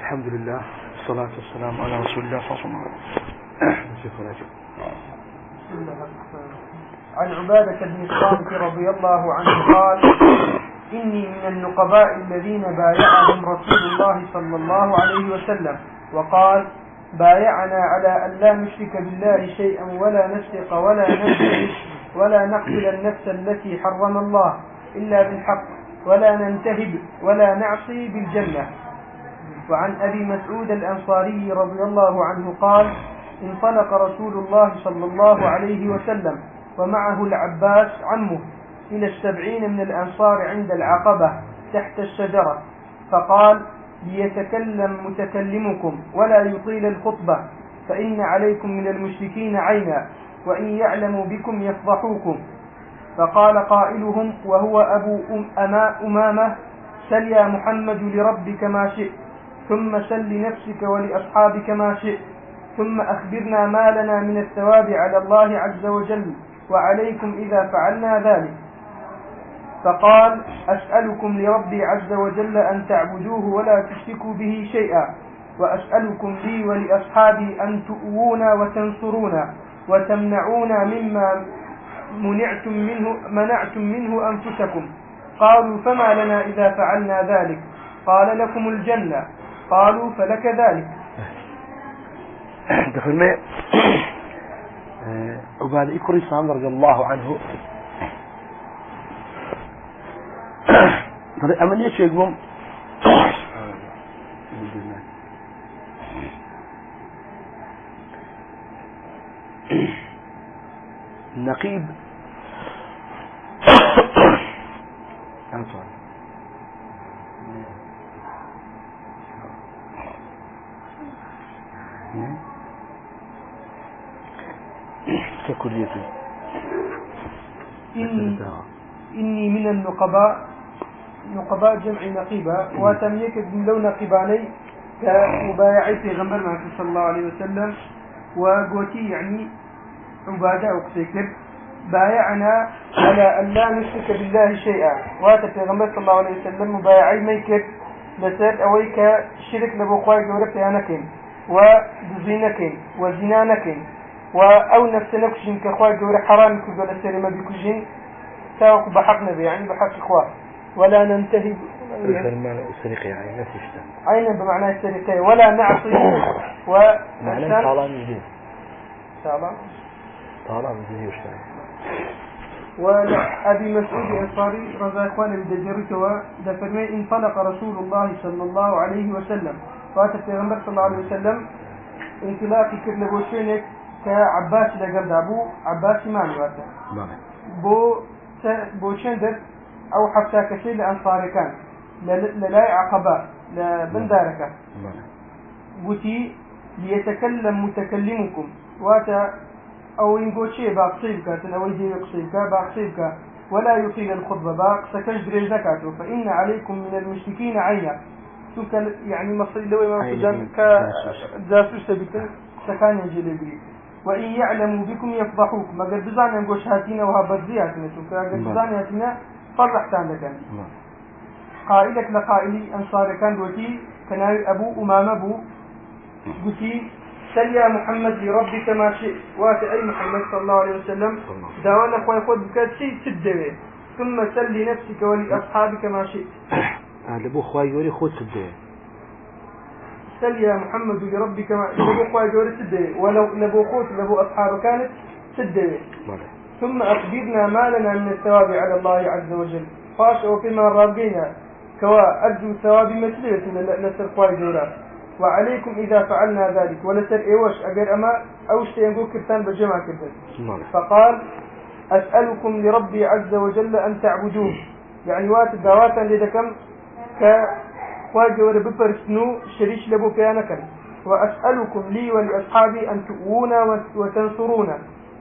الحمد لله والصلاة والسلام على رسول الله صلى الله عليه وسلم. عن عبادة بن الصامت رضي الله عنه قال: إني من النقباء الذين بايعهم رسول الله صلى الله عليه وسلم وقال: بايعنا على أن لا نشرك بالله شيئا ولا نسرق ولا نزني ولا نقتل النفس التي حرم الله إلا بالحق ولا ننتهب ولا نعصي بالجنة. وعن أبي مسعود الأنصاري رضي الله عنه قال: انطلق رسول الله صلى الله عليه وسلم ومعه العباس عمه إلى 70 من الأنصار عند العقبة تحت الشجرة، فقال: ليتكلم متكلمكم ولا يطيل الخطبة، فإن عليكم من المشركين عينا، وإن يعلموا بكم يفضحوكم. فقال قائلهم وهو أبو أمامة: سل يا محمد لربك ما شئت، ثم سل لنفسك ولأصحابك ما شئت، ثم أخبرنا ما لنا من الثواب على الله عز وجل، وعليكم إذا فعلنا ذلك. فقال: أسألكم لربي عز وجل أن تعبدوه ولا تشركوا به شيئا، وأسألكم لي ولأصحابي أن تؤوونا وتنصرونا وتمنعونا مما منعتم منه أنفسكم. قالوا: فما لنا إذا فعلنا ذلك؟ قال: لكم الجنة. قالوا: فلك ذلك. دخلنا عبادة إكري صام رضي الله عنه أمن يشيكم النقيب ككليته. إني من النقباء جمع نقيبة، وتميك من لون نقباني كمبايعي غمرنا صلى الله عليه وسلم، وقوتي يعني عبادة وقسيكر بايعنا على أن لا نشرك بالله شيئا، واتفي غمر صلى الله عليه وسلم مبايعي ميكر لسر أويك الشرك لبقواي قولك يانكين وبزينكين وزنانكين وأو نفس نكشين كخواي قولك حرام كذول السر ما بيكوجين تاوك بحق نبي يعني بحق إخوة، ولا ننتهي السرقة يعني نفس الشيء عينا بمعنى السرقة، ولا نعصي معنى طالان جديد طالان جديد وشتاي. وأبي مسعود الأنصاري رضي إخوانه بدجرته ودفرمي: انطلق رسول الله صلى الله عليه وسلم، فاتت پیغمبر صلى الله عليه وسلم انطلاقي كرد لبوشينك كعباس لقلد أبو عباس ماني واتا بو شندر أو حفتا كشي لأنصاري كان للاي عقبات لبندارك قتي: ليتكلم متكلمكم واتا أو ينقول شيء باقصيبك أو يجي يقصيبك باقصيبك ولا يطيل الخطبة باقصكش دري زكاته، فإن عليكم من المشركين عينا، يعني مصري لوي ما فجان كجاسوس بكم سكان يجلبي، وإن يعلموا بكم يفضحوك، ما قد بزان ينقول شهاتين وهابرزياتنا قد بزان ياتنا فرحتان لك. قائلك لقائلي أنصار كان وتي كان أبو أمامة بو قتي: سل يا محمد لربك ما شئت، واتي أي محمد صلى الله عليه وسلم داوانا خوي خود بكات شيء تدوي، ثم سل لنفسك ولأصحابك ما شئت. لبو خوي يوري خود تدوي. سل يا محمد لربك ما لبو خوي يوري تدوي، ولو لبو خوت لبو أصحاب كانت تدوي. ثم أخبرنا ما لنا من الثواب على الله عز وجل، فاش وفيما رابقينا كوا أرجو ثواب مثلية لسر خوي جورا، وعليكم إذا فعلنا ذلك، ولسر إيوش أجر أما أوش ينقول كرتان بجمع كرتان. فقال: أسألكم لربي عز وجل أن تعبدوه، يعني وات دواتا لدكم كخواجة وربفرسنو شريش لبو كيانكا، وأسألكم لي ولأصحابي أن تؤونا وتنصرونا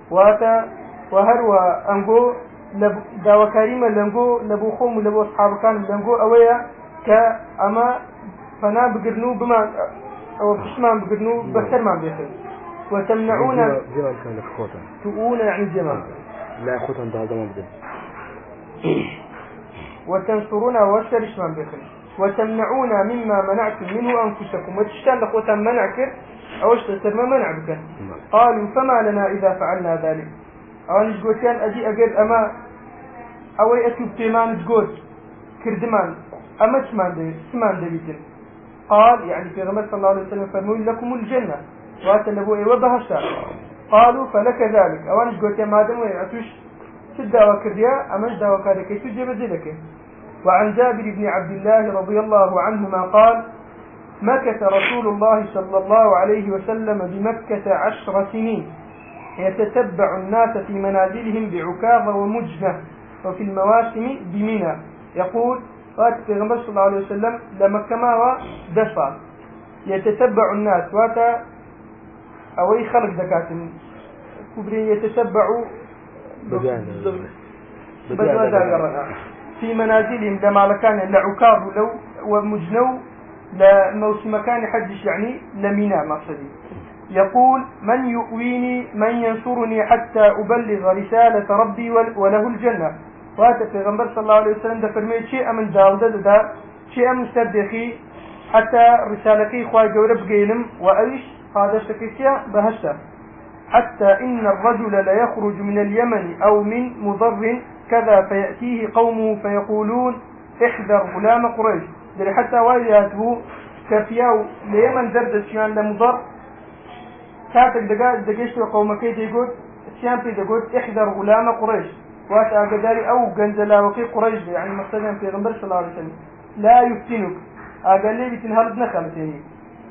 وهروا أنقو داوا كريمة لنقو لبو خوم لبو أصحاب كان لنقو أويا كأما فنا بقرنو بما أو بشمان بقرنو بكر ما بيخير، وتمنعونا جمال كان لك خوتا تؤونا يعني جمال لا خوتا ده ما بدل وتنصرونا والشرش ما بيخير. وتمنعونا مما منعتم منه أنفسكم وتشتان لقوة منعك أو اشتسر ما منع بك. قالوا فما لنا إذا فعلنا ذلك. أولا جوتيان أجي أجد أما أوي أتوب تيمان جوت كردمان أما تمان دبيتن. قال يعني في غمر صلى الله عليه وسلم فرموا لكم الجنة واتلبوا وبهشتا. قالوا فلك ذلك. أولا جوتيان مادم ويعطوش تدى وكرديا أمش دا وكاركي تجيب ذلك. وعن جابر بن عبد الله رضي الله عنهما قال مكث رسول الله صلى الله عليه وسلم بمكة 10 سنين يتتبع الناس في منازلهم بعكاظ ومجنة وفي المواسم بمنى. يقول قال النبي صلى الله عليه وسلم لمكة ما دفع يتتبع الناس واتا أوي خلق دكات كبري يتتبعوا في منازلهم لما كان لعكاظ لو ومجنو لموسم كان حدش يعني لمنا مقصدي. يقول من يؤويني من ينصرني حتى أبلغ رسالة ربي وله الجنة. وهذا في غنبر صلى الله عليه وسلم ده فرميت شيء من داودة ده شيء من سردخي حتى رسالتي خواهي جورب قيلم وأيش هذا شكسيا بهشتا. حتى إن الرجل لا يخرج من اليمن أو من مضر كذا فيأتيه قومه فيقولون احذر غلام قريش. حتى واجهته كفياو ليمن درد سيان لمضر كاتك دقيش وقومك يقول سيان في يقول احذر غلام قريش واسع قداري او قنزلا وقي قريش يعني مقصدا في غنبر صلى الله عليه وسلم لا يفتنك قال لي بتنهرد نخمته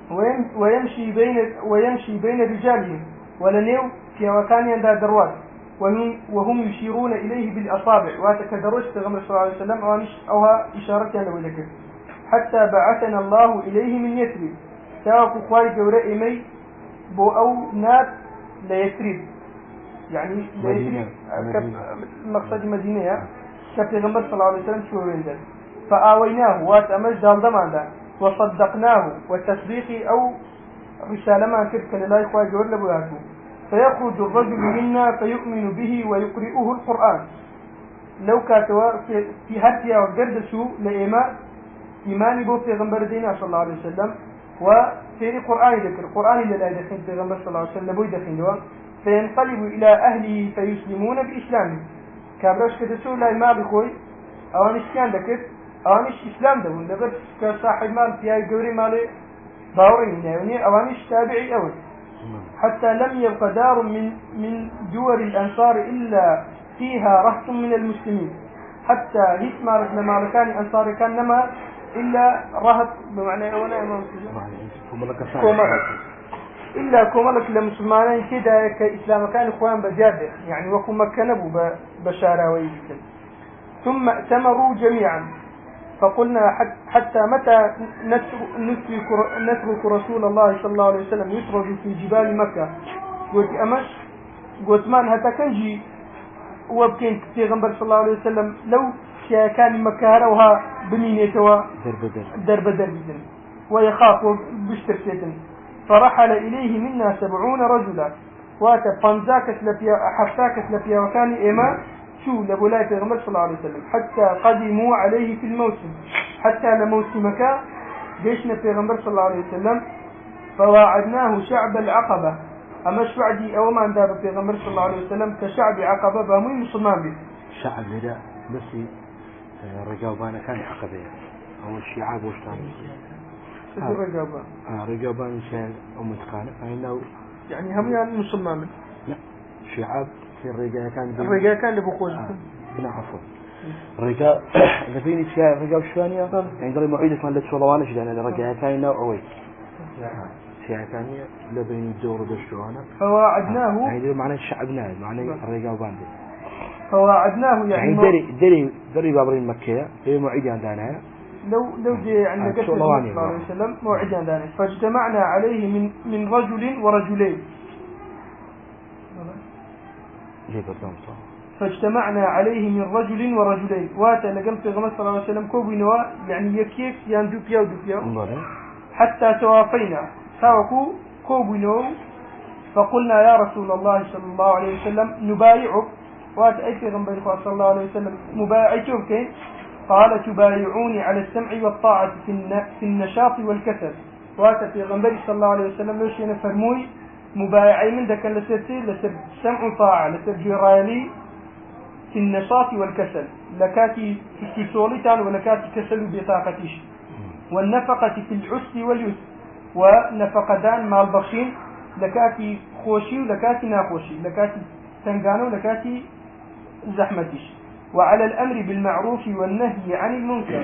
ويمشي بين رجالهم ولنيو في مكان عند دروات وهم يشيرون اليه بالاصابع وتكدروش في غنبر صلى الله عليه وسلم او اشاره له لك حتى بعثنا الله إليه من يثرب ساوكو خواي جورا إيمي بو أو نات لا يثرب يعني لا يثرب مقصد مدينة كفي غنبر صلى الله عليه وسلم شو ويندر فآويناه واتأمج دال دمان وصدقناه والتصديق أو رسالة ما كتك لله خواي جورا لبواتو فيخرج الرجل منا فيؤمن به ويقرئه القرآن لو كاتوا في هاتيا وقرد سوء لإيمان إيماني بو في غنبر دينا صلى الله عليه وسلم وفي القرآن ذكر القرآن اللي لا يدخل في غنبر صلى الله عليه وسلم بو يدخل فينقلب إلى أهله فيسلمون بإسلامه كابرش كدسو لا ما بخوي أوانش كان ذكر أوانش إسلام دون لبس كصاحب مال في هاي قوري مالي باورين يعني أوانش تابعي أول حتى لم يبقى دار من دور الأنصار إلا فيها رهط من المسلمين حتى هيتمارك لما كان أنصار كان نما إلا رهط بمعنى ولا إمام إلا كملك لمسلمانين كده كإسلام كان إخوان بجادة يعني وكم كنبوا بشارة ويجتن ثم ائتمروا جميعا فقلنا حتى متى نترك رسول الله صلى الله عليه وسلم يسرج في جبال مكة قلت أمش قلت مان هتا كنجي وبكين في غنبر صلى الله عليه وسلم لو كان مكة هروها بمينيتوا درب ويخاف بشترسيتن فرحل إليه منا 70 رجلا واتفنزاكت لفيا حفتاكت لفيا وكان إيمان شو لبولاية غنبر صلى الله عليه وسلم حتى قدموا عليه في الموسم حتى لموسمك جيشنا في غنبر صلى الله عليه وسلم فواعدناه شعب العقبة أما شعدي أو ما عندها في غنبر صلى الله عليه وسلم كشعب عقبة بامي مسلمان به شعب لا بس رجاوبان كان عقبة أو الشعاب وشتان رجاوبان رجاوبان كان أو متقانة فإنه يعني هم يعني مسلمان به لا شعاب في الرجال كان لبقوز نعم عفوا الرجال إذا فيني شيء رجال شوانية يعني قال معيدة من لتش والله وانش لأن الرجال كان نوعي شيء ثانية لبين الدور بالشوانة فواعدناه يعني معنى الشعبنا معنى الرجال باندي فواعدناه يعني دري بابرين مكة في معيدة عندنا لو جاء عند قتل صلى الله عليه وسلم موعدا ذلك فاجتمعنا عليه من رجل ورجلين فاجتمعنا عليه من رجل ورجلين واتا لقمت غمس صلى الله عليه وسلم كوبي نوا يعني يكيك يندو بياو دو بياو حتى توافينا ساوكو كوبي نوا فقلنا يا رسول الله صلى الله عليه وسلم نبايعك واتا اي في غنبري صلى الله عليه وسلم مبايعتك كين قال تبايعوني على السمع والطاعة في النشاط والكسل. واتى في غنبري صلى الله عليه وسلم لوش ينفرموي مبايعي من ذاك لسرتي لسر سمع وطاعة لسر جرالي في النشاط والكسل لكاتي في السوليتان ولكاتي كسل بطاقتيش، والنفقة في العسر واليسر ونفقدان مع البخشين لكاتي خوشي ولكاتي ناخوشي، لكاتي تنقانو ولكاتي زحمتيش، وعلى الأمر بالمعروف والنهي عن المنكر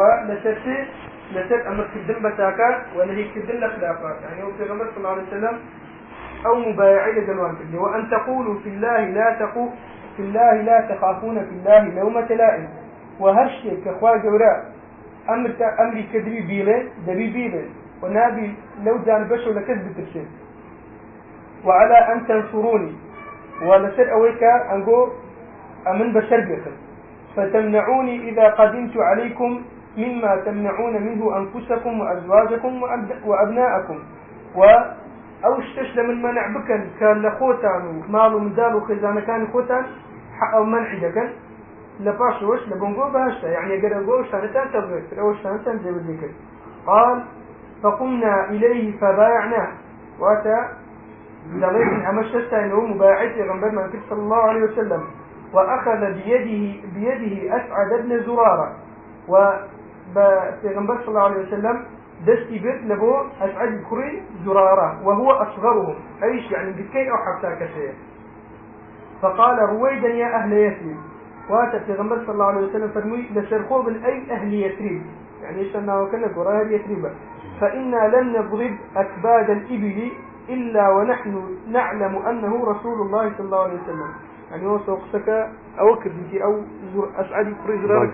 لسر أمر كدن بتاكا ونهي كدن لخلافات. يعني في غمر صلى الله عليه وسلم أو مبايعي لجلوان كدن، وأن تقولوا في الله لا تخافون في الله لومة لائم. وهرشي كخوا جوراء أمري كدري بيلي ونابي لو جانبشو لكذب ترشين. وعلى أن تنصروني ولسر أويكا أنقو أمن بشرقكم فتمنعوني إذا قدمت عليكم مما تمنعون منه أنفسكم وأزواجكم وأبناءكم، أو اشتشل من منع بكن كان لخوتان مالو مدالو خزانة كان خوتان أو منع دكن لباشوش لبنقو بهاشتا يعني قرقو شانتان تبغير أو شانتان زي الذكر. قال فقمنا إليه فبايعناه واتا دليل أمشتا إنه مبايعتي غنبر من صلى الله عليه وسلم، وأخذ بيده أسعد بن زرارة، وبيغنبر صلى الله عليه وسلم دستي بيت لبو أسعد كري زرارة وهو أصغرهم أيش يعني بكي أو حتى كشيء. فقال رويدا يا أهل يثرب، واتى بيغنبر صلى الله عليه وسلم فرمي لشرخوب أي أهل يثرب يعني إيش أنه وكنا قراه يثرب، فإنا لم نضرب أكباد الإبل إلا ونحن نعلم أنه رسول الله صلى الله عليه وسلم. يعني هو سوقتك أو كردتي أو أسعد كري زرارة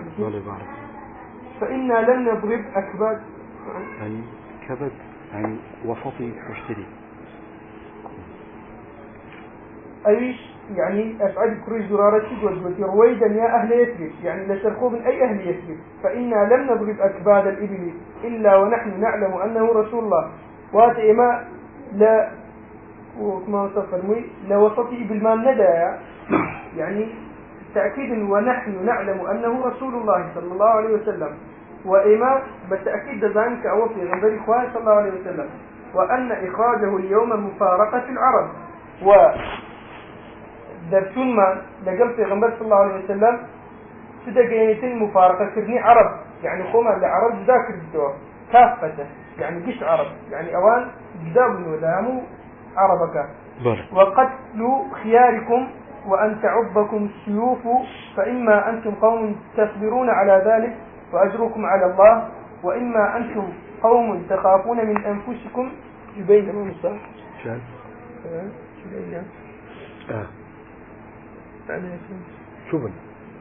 فإنا لم نضرب أكباد يعني كبد يعني وسطي مشتري أيش يعني أسعد كري زرارة وجبتي رويدا يا أهل يثرب يعني لشرخوا من أي أهل يثرب، فإنا لم نضرب أكباد الإبل إلا ونحن نعلم أنه رسول الله. واتئما لا وكما وصفرمي لوسطي بالمال ندى يعني تأكيد ونحن نعلم أنه رسول الله صلى الله عليه وسلم، وإما بالتأكيد ذلك أوفي غنبري إخوان صلى الله عليه وسلم، وأن إخراجه اليوم مفارقة العرب ودرسون ما لقل في غنبري صلى الله عليه وسلم سدقينتين مفارقة كرني عرب يعني خوما لعرب ذاكر الدور كافة يعني قش عرب يعني أوان قدام ودامو عربك، وقتل خياركم وأن تعبكم السيوف، فإما أنتم قوم تصبرون على ذلك وأجركم على الله، وإما أنتم قوم تخافون من أنفسكم. جبين مو مصطفى شان جبين شوفن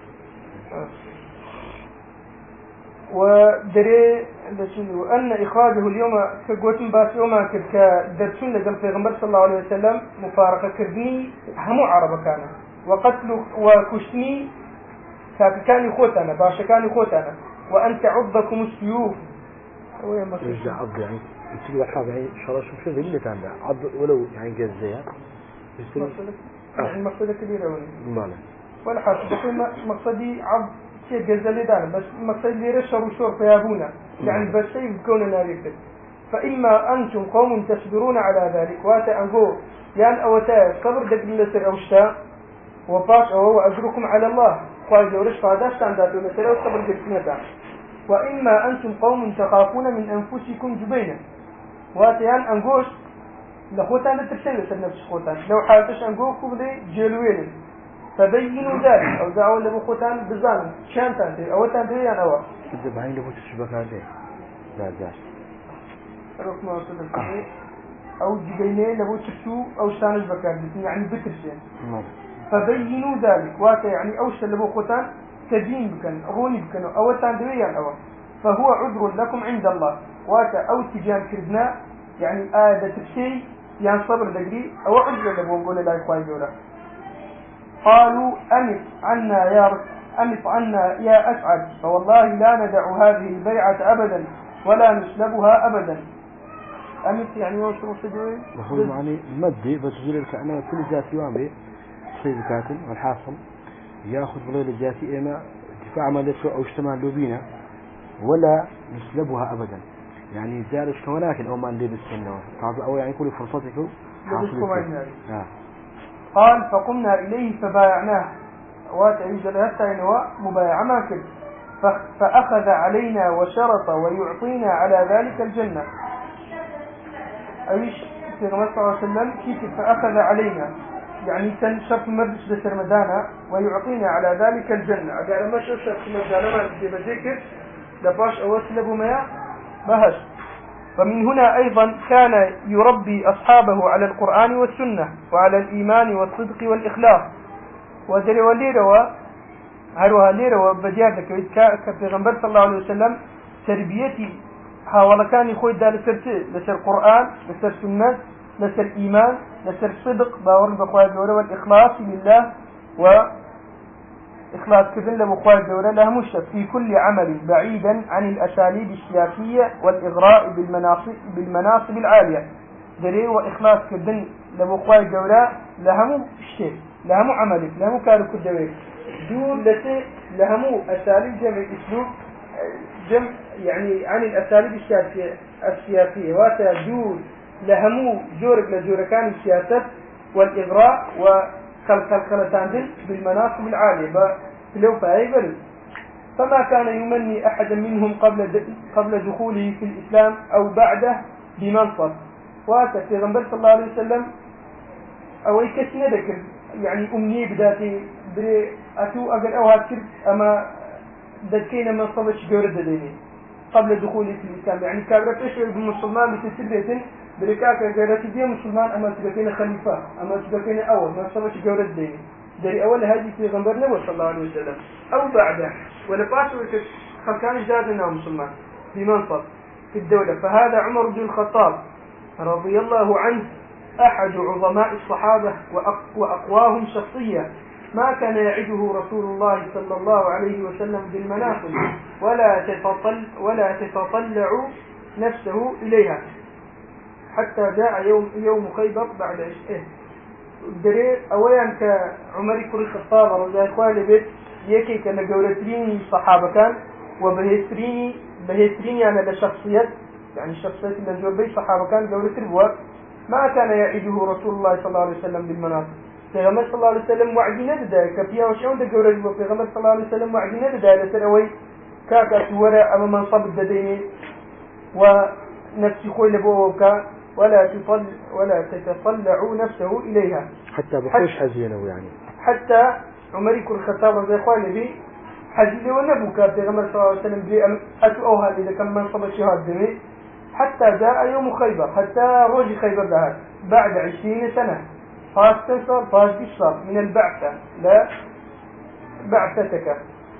ودري وأن إخراجه اليوم كقوتن باس يوم كدرسون لجل في غنبر صلى الله عليه وسلم مفارقة كردني همو عرب كان، وقتل وكشني كان خوتنا باشا كان خوتنا، وأن تعضكم السيوف مش عض يعني يصير حاجة يعني شرش مش اللي كان ده عض ولو يعني جزية يعني مقصد كبيرة ولا حاجة مقصدي عض شيء جزلي دان بس مقصد لي رشر وشور فيابونا يعني بس شيء بكوننا ذيك. فإما أنتم قوم تصبرون على ذلك واتأنقوا يعني أوتاء صبر دقلة أوشتاء وباش وهو أجركم على الله قال جورش فاداش عن ذات المسألة وصبر دقلة. وإما أنتم قوم تخافون من أنفسكم جبينا واتيان أنقوش لخوتان لترسل نفس خوتان لو حالتش أنقوكم لي جيلوين فبينوا ذلك أو دعوا لبو خوتان بزان شان تانتي أو تانتي يعني أول كده بعين لبو تشبك هذه لا ذا ركما وصل أو جبينين لبو تشتو أو شانش بكار يعني بترسل فبينوا ذلك واتا يعني أوش لبو خوتان تدين بكن روني بكن أو تانتي يعني أول فهو عذر لكم عند الله واتا أو تجان كردنا يعني آدة الشيء يعني صبر دقري أو عذر لبو نقول لا يخوان جولا. قالوا أمت عنا يا أسعد فوالله لا ندع هذه البيعة أبدا ولا نسلبها أبدا. أمت يعني وصلوا سجوي وهو يعني مدي بتجيل الكأنه كل جاتي وامبي صيد كاتل والحاصل ياخذ بليل الجاتي إما فعملته أو اجتمع بنا ولا نسلبها أبدا يعني زال ولكن أو ما ندي بالسنة أو يعني كل فرصتك قال فقمنا إليه فبايعناه وتعيد حتى مبايعة ما كل فأخذ علينا وشرط ويعطينا على ذلك الجنة أيش في صلى الله عليه وسلم كيف فأخذ علينا يعني شرط مجلس بسرمدانا ويعطينا على ذلك الجنة قال ما شرط مجانا ما بذكر لباش أوسلب ما بهش. فمن هنا أيضا كان يربي أصحابه على القرآن والسنة وعلى الإيمان والصدق والإخلاص ودري وليروا هروها ليروا بجادك كبيغمبر صلى الله عليه وسلم تربيتي حاول كان يخوي دار لسر القرآن لسر سنة لسر إيمان لسر صدق باور بخواه الجورة والإخلاص لله وإخلاص كذن لبخواه الجورة له مشتف في كل عمل بعيدا عن الأساليب السياسية والإغراء بالمناصب العالية دري وإخلاص كذن لبخواه الجورة لهم اشتف لهم عملك لهم كارك الدوير دون لسي لهم أساليب جمع أسلوب جمع يعني عن الأساليب السياسية وتدول لهمو جورك لجوركان السياسة والإغراء وخلقان بالمناصب العالية لو فايبل فما كان يمني أحدا منهم قبل دخوله في الإسلام أو بعده بمنصب في غنبر صلى الله عليه وسلم أو يكسنا ذكر يعني أمني بداتي بري أتو أقل أو هاتكر أما دكينا منصبش جورد ديني قبل دخوله في الإسلام يعني كابرة تشعر بالمسلمان بتسبية بركاكا قالت دي مسلمان أما تبكينا خليفة أما تبكينا أول منصبش جورد ديني دري أول هذه في غنبر نبي صلى الله عليه وسلم أو بعده ولا باشوا خلقان جادنا مسلمان بمنصب في الدولة. فهذا عمر بن الخطاب رضي الله عنه أحد عظماء الصحابة وأقواهم شخصية ما كان يعده رسول الله صلى الله عليه وسلم بالمناصب ولا تتطلع نفسه إليها حتى جاء يوم خيبر بعد عشقه دري أولا كعمر بن الخطاب رضي الله عنه بيت يكي كان جولترين صحابة كان وبهترين يعني لشخصية يعني الشخصية اللي جوبي صحابة كان جولتر ما كان يعده رسول الله صلى الله عليه وسلم بالمناصب. پیغمبر صلى الله عليه وسلم وعدي نده كفيا وشون ده جورج پیغمبر صلى الله عليه وسلم وعدي نده لتروي كاكا سورة أما منصب الدديني ونفسي خوي لبوكا ولا تتطلع نفسه إليها حتى بخوش حزينه يعني حتى عمر بن الخطاب رضي الله عنه حزينه ونبوكا پیغمبر صلى الله عليه وسلم بي أتوها إذا كان منصب الشهاد دمي حتى جاء يوم خيبر حتى روج خيبر ذهب بعد 20 سنة فاز بشر من البعثة لا بعثتك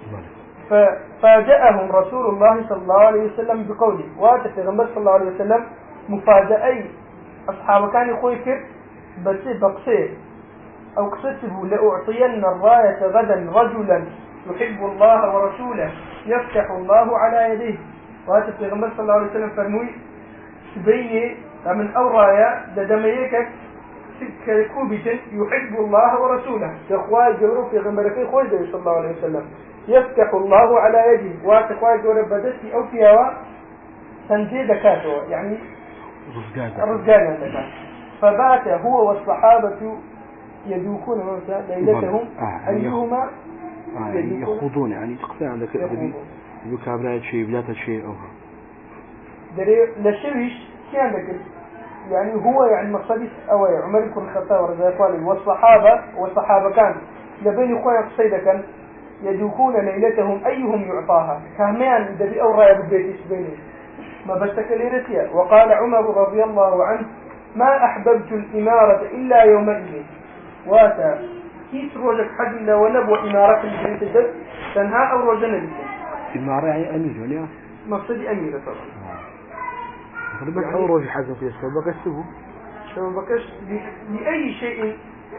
ففاجأهم رسول الله صلى الله عليه وسلم بقوله واتفغمبر صلى الله عليه وسلم مفاجأي أصحاب كان يخويكر بس بقصير أو قصته لأعطين الراية غدا رجلا يحب الله ورسوله يفتح الله على يديه واتفغمبر صلى الله عليه وسلم فرموي سبيني من أورايا دميكك كوبيتن يحب الله ورسوله يخواه جورو في غمركي خوي صلى الله عليه وسلم يفتح الله على يده واتخواه جورو بدتي أو فيها تنزيل دكاته يعني رزقانا دكاته فبات هو والصحابة يدوكون ليلتهم أيهما يخوضون يعني تقصي عندك يكابرات شيء بلاتا شيء أوها لشويش كان ذكر يعني هو يعني مقصدي أو عمر بن الخطاب رضي الله عنه والصحابة كان لبين خويا قصيدة كان يدوكون ليلتهم أيهم يعطاها كهمان الذي أورى بالبيت بينه ما بشتكليرتيا. وقال عمر رضي الله عنه ما أحببت الإمارة إلا يومئذ واتا كيس روجك حد إلا ونبو إمارة البيت الدب تنها أو روجنا بكم إمارة يعني أمير ولا مقصدي أميرة طبعا يعني أو روج حاجة في السبب بكش لأي شيء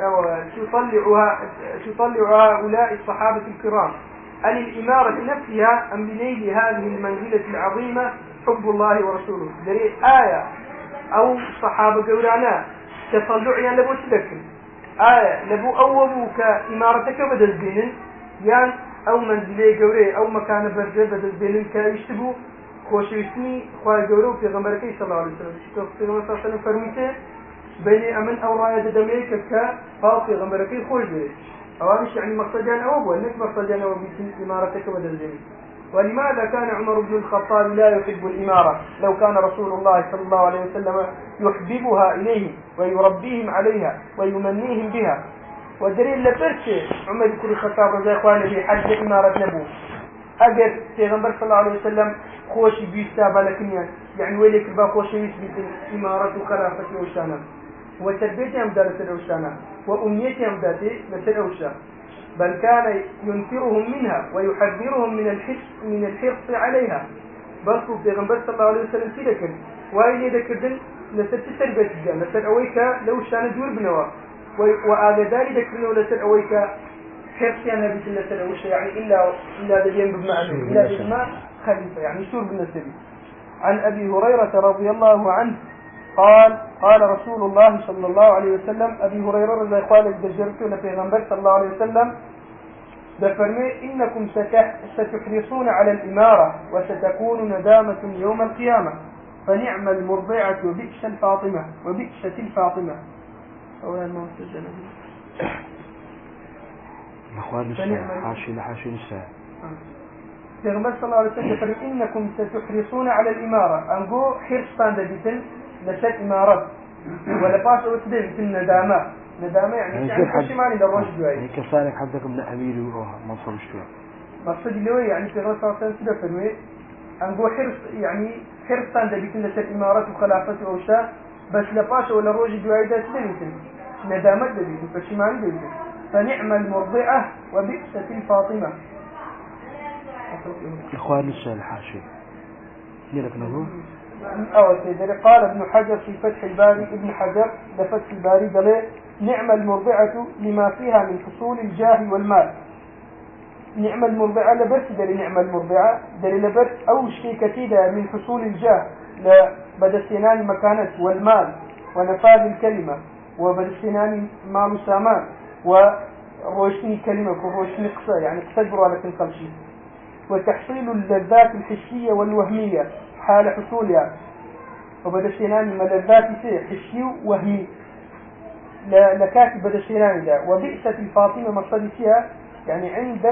تطلع هؤلاء الصحابة الكرام عن الإمارة نفسها أم بنيل هذه المنزلة العظيمة حب الله ورسوله دري آية أو صحابة قولانا تطلعيا لبو تذكر آية لبو أوبو كإمارتك بدل دين يعني أو منزلي جوري أو مكان برجة بدل بين كايشتبو خوشيسني خواه جورو في غمركي صلى الله عليه وسلم في غمركي صلى الله عليه وسلم فرميته بين أمن أو راية دميك كفاقي غمركي خوش بيه أوامش يعني مقصدان أو أبوه إنك مقصدان أو بيتن إمارتك بدل بين. ولماذا كان عمر بن الخطاب لا يحب الإمارة لو كان رسول الله صلى الله عليه وسلم يحببها إليه ويربيهم عليها ويمنيهم بها؟ ودليل لبرشة عمر بن الخطاب رضي الله عنه حج إمارة نبوه أجر پیغمبر صلى الله عليه وسلم خوشي بيستابا لكنيا يعني ويلك البا خوشي يثبت إمارة وخلافة أوشانا وتربيتهم دارت الأوشانا وأمنيتهم دارت لسل بل كان ينفرهم منها ويحذرهم من الحرص عليها. بل پیغمبر صلى الله عليه وسلم في ذكر وإلي ذكردن لسل تربيت الجان لسل أويك لأوشانا دور بنوا وآغداري ذكرنا لسل أويك حرصيانا بسنة الأوشة يعني إلا دجين بمعنى إلا بجماع خليفة يعني شور بالنسبة. عن أبي هريرة رضي الله عنه قال رسول الله صلى الله عليه وسلم أبي هريرة رضي الله عنه دجرته لبيغمبر صلى الله عليه وسلم دفرمي إنكم ستحرصون على الإمارة وستكون ندامة يوم القيامة فنعم المرضعة وبئس الفاطمة وبئست الفاطمة. أولا ما سجل أخوان الساعة حاشي لحاشي الساعة. پیغمبر صلى الله عليه وسلم يقول إنكم ستحرصون على الإمارة أنقو حرصان دبيتن لسد إمارات ولا باش أوتدي بيتن ندامة يعني كشماني للرجل جواي يعني كسانك حدك من أميري وروها منصب الشوى مقصد اللي هو يعني پیغمبر صلى الله عليه وسلم فرمي أنقو حرص يعني حرصان دبيتن لسد إمارات وخلافة وأوشاء بس لباش ولا الرجل جواي ده سدبيتن ندامة دبيتن كشماني دبيتن فنعم المرضعة وبئست الفاطمة. إخوان السائل حاشي لك نظر أول سيدة قال ابن حجر في فتح الباري ابن حجر لفتح الباري قال نعم المرضعة لما فيها من حصول الجاه والمال. نعم المرضعة لبس دل نعم المرضعة دل لبس أو شيء كثيرة من حصول الجاه لبدستنان مكانة والمال ونفاذ الكلمة وبدستنان مال سامان وروشني كلمة وروشني قصة يعني قصدروا على كل شيء وتحصيل اللذات الحسية والوهمية حال حصولها وبدشينان ملذات حسي وهمي لكاتب بدشينان ذا. وبئست الفاطمة مقصدتها يعني عند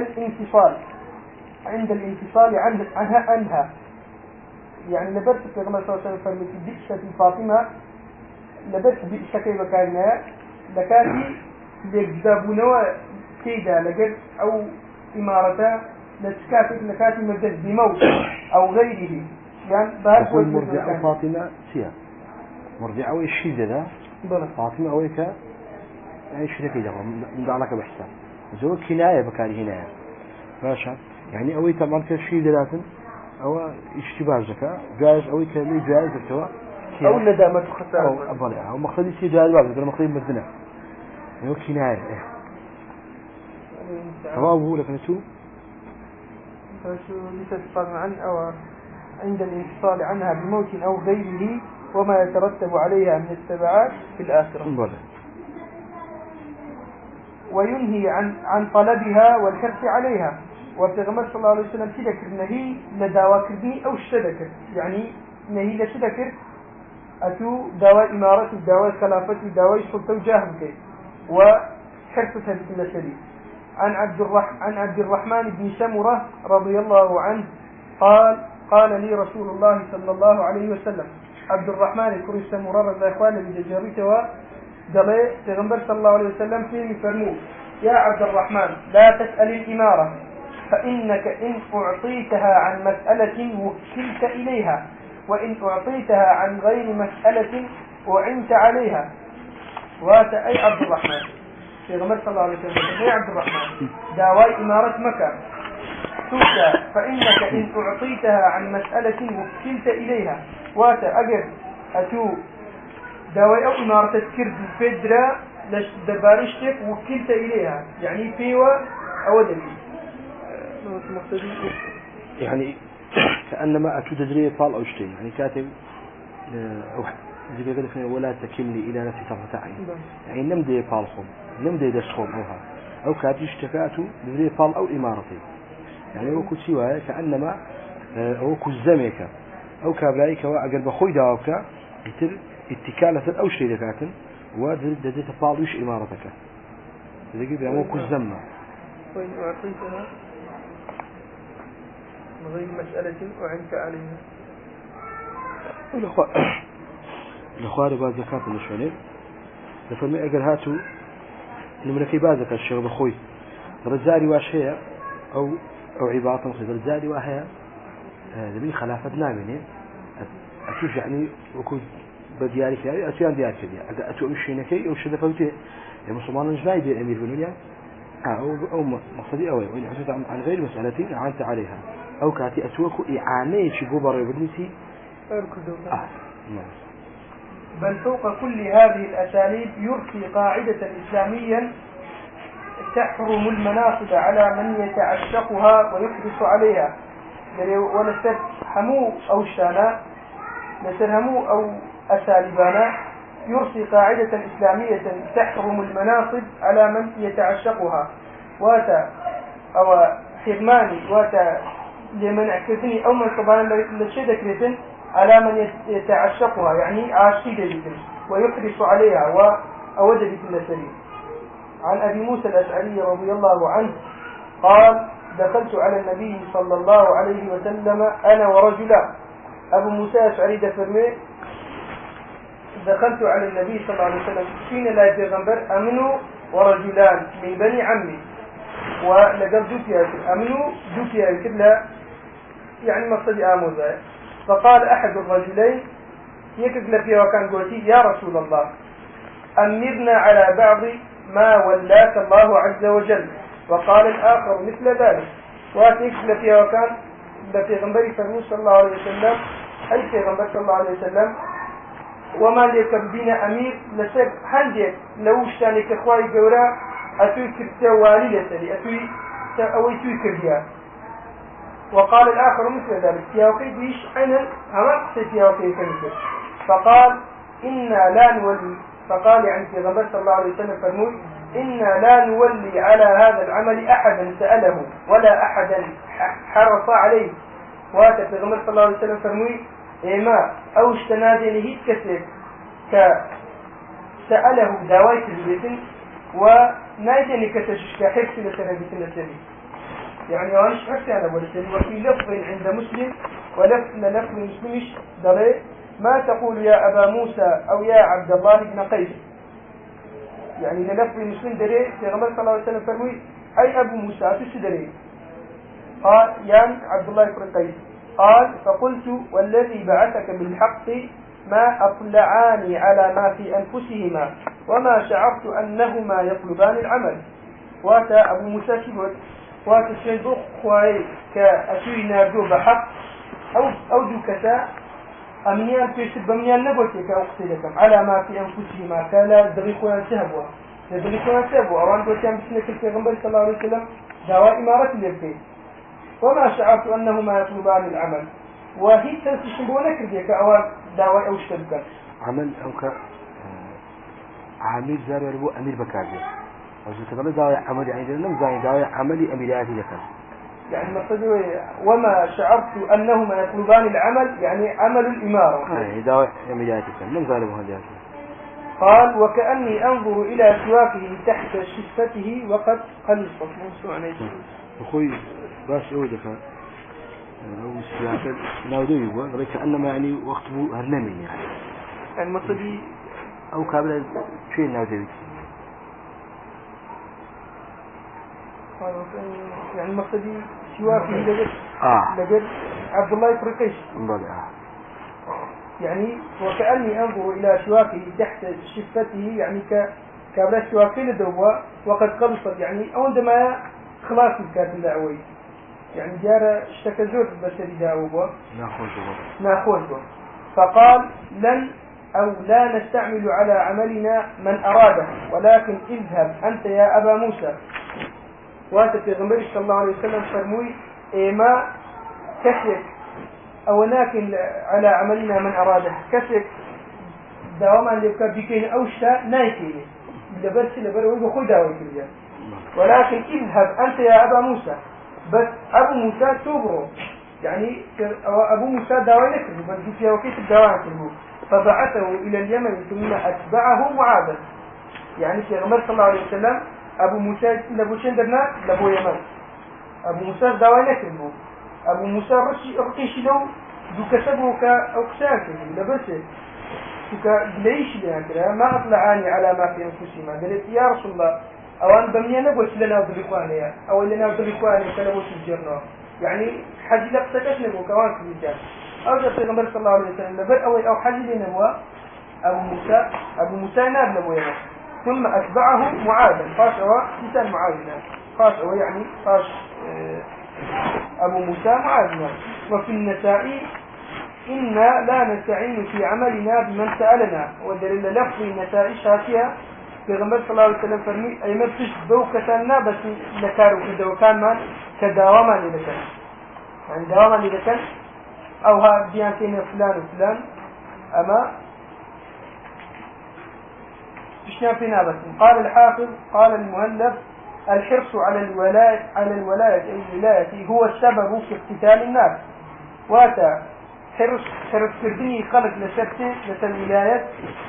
الانفصال عنها يعني لبرت في غمار صلى الله عليه وسلم بئست الفاطمة لبرت بئست كيف كانها لكاتي لجذابونوا كيدا لقد أو إمارته لكاتي مجد بموت أو غيره يعني بهذا مرضعة فاطمة سيا مرضعة ويشيد ذا فاطمة أويك يعني شيء كذا من دعلك بحثا زو كناية بكاري هنا ماشى يعني أويك مرت الشيد لازم أو اشتباه زكاة جائز أويك لي جائز التوا أو ندامة خسارة أو أبلع أو مقصدي شيء جائز بعد كده مقصدي مدنا يعني كناية رواه لك نسو لتتفرع عن أو عند الانفصال عنها بموت أو غيره وما يترتب عليها من التبعات في الآخرة وينهي عن طلبها والحرص عليها. وبيغمبر صلى الله عليه وسلم تذكر نهي لدواء كردني أو الشذكر يعني نهي لشذكر أتو دواء إمارة دواء خلافة دواء سلطة وجاهمك وحرصتها بسم الله. عن عبد الرحمن بن سمرة رضي الله عنه قال لي رسول الله صلى الله عليه وسلم عبد الرحمن كري سمرة رضي الله عنه بجريته وقال پیغمبر صلى الله عليه وسلم في فرموه يا عبد الرحمن لا تسأل الإمارة فإنك إن أعطيتها عن مسألة وكلت إليها وإن أعطيتها عن غير مسألة أعنت عليها. أي عبد الرحمن پیغمبر صلى الله عليه وسلم يا عبد الرحمن داواي إمارة مكة توتا فإنك إن أعطيتها عن مسألة وكلت إليها أجر أتو داواي أو إمارة تذكر فدرة دبارشتك وكلت إليها يعني فيوة أو دليل يعني كأنما أتو تدري طال أو شيء يعني كاتب زي كذا ولا تكلني إلى نفسي طرفة عين يعني نمدي طالهم نمدي دسخهم أو كاتب اشتكاته تدري طال أو إمارتي يعني هو كسيوها كأنما هو كزمك أو كابلايك وأجر بخوي داوك يتر اتكالة أو شيء ذكاتن ودرت فاضيش إمارتك إذا جيب يعني هو كزمة وإن أعطيتها من غير مسألة وعنك عليها الأخوار بعد زكاة النشوانين لفرمي أجر هاتو نملكي بعد زكاة الشيخ بخوي رجالي واشياء أو عبارة مخيطة رجالي وهي ذبي خلافة نامني أشوف يعني وكود بديارك يعني أتيان ديارك يعني أتو أمشينكي أو شد فوتي المسلمان جناي بي أمير بنوليا أو مقصدي أوي وإن حسيت عن غير مسألتي أعنت عليها أو كاتي أتوك إعانة شجوب الربنسي بل فوق كل هذه الأساليب يرسي قاعدة إسلاميا تحرم المناصب على من يتعشقها ويحرص عليها ونسر همو أو شانا نسر همو أو أساليبانا يرسي قاعدة إسلامية تحرم المناصب على من يتعشقها واتا أو حرماني واتا لمن أكرتني أو من طبعا لشيء ذكرتن على من يتعشقها يعني عاشقة جدا ويحرص عليها وأود بالنسرين. عن أبي موسى الأشعري رضي الله عنه قال دخلت على النبي صلى الله عليه وسلم أنا ورجلا. أبو موسى الأشعري دفرمي دخلت على النبي صلى الله عليه وسلم حين لا يغنبر أمنوا ورجلان من بني عمي ولقد دوكيا أمنوا دوكيا كلها يعني مقصد آموزة. فقال أحد الرجلين يكذل فيها وكان قلتي يا رسول الله أمرنا على بعض ما ولاك الله عز وجل. وقال الآخر مثل ذلك ويكذل فيها وكان في غنبري فرموس صلى الله عليه وسلم أي في غنبر صلى الله عليه وسلم وما ليك بنا أمير لسك هنديك لو اشتانك أخوائي قورا أتوي كرتوالي لسلي أوي توي كرديا. وقال الآخر مثل ذلك ياوكي بيش عينا هما قصيت ياوكي كنسر. فقال إنا لا نولي فقال يعني في غنبر صلى الله عليه وسلم فرموي إنا لا نولي على هذا العمل أحدا سأله ولا أحدا حرص عليه. واتى في غنبر صلى الله عليه وسلم فرموي إما أوش تنادي هيت كسر سأله دوايت البيتن ونايدني كتشك حفظ لسنبيتن السبيل يعني وانش حفظ هذا ولسنبيل. وفي لفظ عند مسلم ولفظ مسلمش دري ما تقول يا أبا موسى أو يا عبد الله بن قيس يعني للفظ مسلم دري في غنبر صلى الله عليه وسلم فرموي أي أبو موسى تسدري قال يا عبد الله بن قيس. قال فقلت والذي بعثك بالحق ما أطلعاني على ما في أنفسهما وما شعرت أنهما يطلبان العمل. واتى أبو موسى شبت واتى الشيء خواهي كأسوي ناردو بحق أو دو كساء أمنيان تيسد بمنيان نبوتي كأقصدكم على ما في أنفسهما كلا دغيقوا سهبوا دغيقوا سهبوا أوان دوتيان بسنة الفيغنبري صلى الله عليه وسلم دعوة إمارة اليبكي وما شعرت أنهما يطلبان العمل. وهي تنسيشنبونك رديك أوان دعوة أو شتبك عمل أو عامل زار يربو أمير بكاجر وزي دعوة عمل يعني لم زاي دعوة عملي أميراتي لك يعني مقصده وما شعرت أنهما يطلبان العمل يعني عمل الإمارة دعوة أميراتي لم زاي مهندسة. قال وكأني أنظر إلى سواكه تحت شفته وقد قلصت موسوعا أخوي باش أودك أو السياسة ناودي يبغى كأنما يعني وقته هرنمي يعني مقصدي أو قبل شيء ناودي يعني مقصدي سواكه لقد عبد الله فرقيش يعني وكأني أنظر إلى شواكه تحت شفته يعني كابلا شواكه لدوبة وقد قلصت يعني عندما خلاص كانت الدعوة يعني جار اشتكزور بشري دعوة ناخوش فقال لن أو لا نستعمل على عملنا من أراده ولكن اذهب أنت يا أبا موسى. واتى في غنبري صلى الله عليه وسلم فرموي ما كسك أو لكن على عملنا من أراده كسك دواما لك بكين أوشتا نايكين لبرس لبروي بخوي داوي كلها ولكن اذهب أنت يا أبا موسى بس أبو موسى توبرو يعني أبو موسى داوي نكره بس في وقت الدواء كله فبعثه إلى اليمن ثم أتبعه معاذا يعني في غمر صلى الله عليه وسلم أبو موسى لبو شندرنا لبو يمن أبو موسى داوي نكره أبو موسى رقيش له دو كسبه كأقساك لبسه ليش لهكذا ما أطلعاني على ما في أنفسهما قالت يا رسول الله أو أن بمني نقول لنا ضلقوانيا أو لنا ضلقوانيا كلمة الجرنة يعني حج لقتكش نقول كوان في الجان أو جاء النبي صلى الله عليه وسلم لبر أو حج لنبوة أبو موسى ناب نبوة ثم أتبعه معاذ فاش هو لسان معاذ فاش هو يعني فاش أبو موسى معاذ وفي النساء إنا لا نستعين في عملنا بمن سألنا ودليل لفظ النساء شافية في غمر صلى الله عليه وسلم فرمي أي ما بتش بوكتنا بس لكارو كده وكان ما كداوما لذكر يعني داوما لذكر أو ها ديانتين فلان وفلان أما تشنا فينا بس قال الحافظ قال المؤلف الحرص على الولاية الولاية هو السبب في اقتتال الناس واتا حرص كردني خلق لسبته للولايات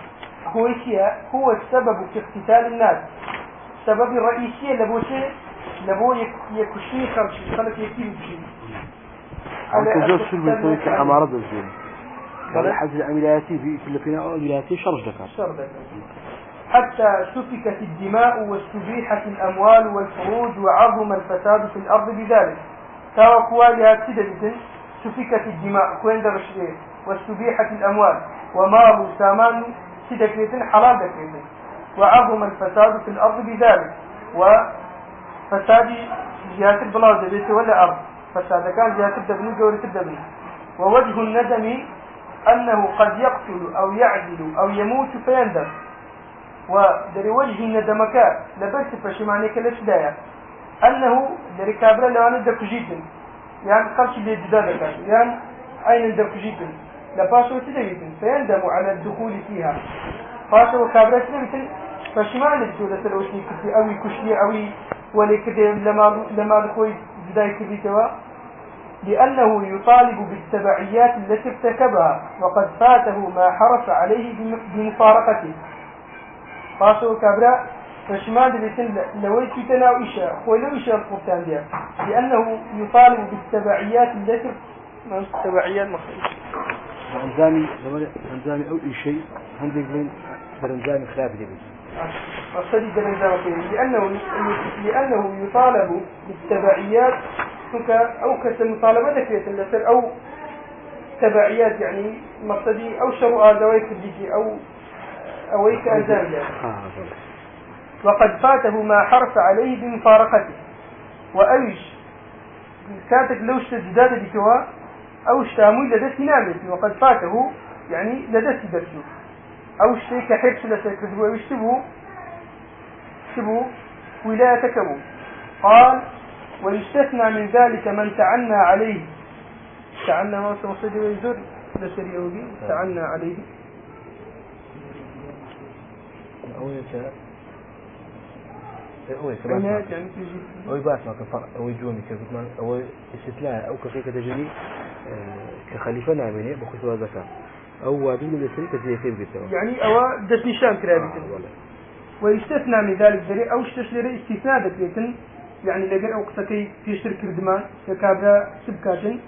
هو السبب في اقتتال الناس السبب الرئيسي لبو يكشي خلق يكيب بشيء على جزء شو بيسوي كأمارة الزين قال حز العملياتي في فلبين أو عملياتي شرج ذكر حتى سفكت الدماء واستبيحت الأموال والفروج وعظم الفساد في الأرض بذلك تاوكوا لها سدد سفكت الدماء كوين درشدين واستبيحت الأموال ومال سامان سدكيتن حلال دكيتن وعظم الفساد في الأرض بذلك وفساد جهات البلاد بيت ولا أرض فساد كان جهات الدبن جورة الدبن ووجه الندم أنه قد يقتل أو يعدل أو يموت فيندم ودري وجه الندمك لبس فشمانيك الاشدايا أنه دري كابرا لو أنا دكجيتن يعني قرش اللي جدادك يعني أين دكجيتن لباسو تدريتن فيندم على الدخول فيها باسو كابرا تدريتن فشمانك جودة الوشني كتي أوي كشلي أوي ولي كده لما دخوي جداي كبيتوا لأنه يطالب بالتبعيات التي ارتكبها وقد فاته ما حرص عليه بمفارقته فاسو كابرا فشمان دلتن لوي كتنا وإشاء ولو إشاء القرطان ديا لأنه يطالب بالتبعيات التي التبعيات مخصوصة أنزامي أو شيء عندك من برنزامي خلاف دي أصدي لأنه يطالب بالتبعيات أو كمطالبتك يتلسل أو تبعيات يعني مقصدي أو شرع ذويك الجيكي أو أويك أزامية وقد فاته ما حرص عليه بمفارقته وأيش كانت لو اشتجداد بكوا أو اشتامل لدى نامت وقد فاته يعني لدى درسه أو اشتيك حرص لسيكذبه ويشتبه ولاية كبو قال ويستثنى من ذلك من تعنى عليه تعنى ما سمصد ويزور لسري أودي تعنى عليه أو يباس ما كفر أو يجوني كفتمان أو استثناء أو كفيك تجني كخليفة نعميني بخصوص الزكاة أو وادين لسري كزي خير بيتوا يعني أو دشنشان كرابي ويستثنى من ذلك ذري أو استثناء استثناء ذكريتن يعني لقى أو قصكي في شركة الدمان ككابرا سبكاتن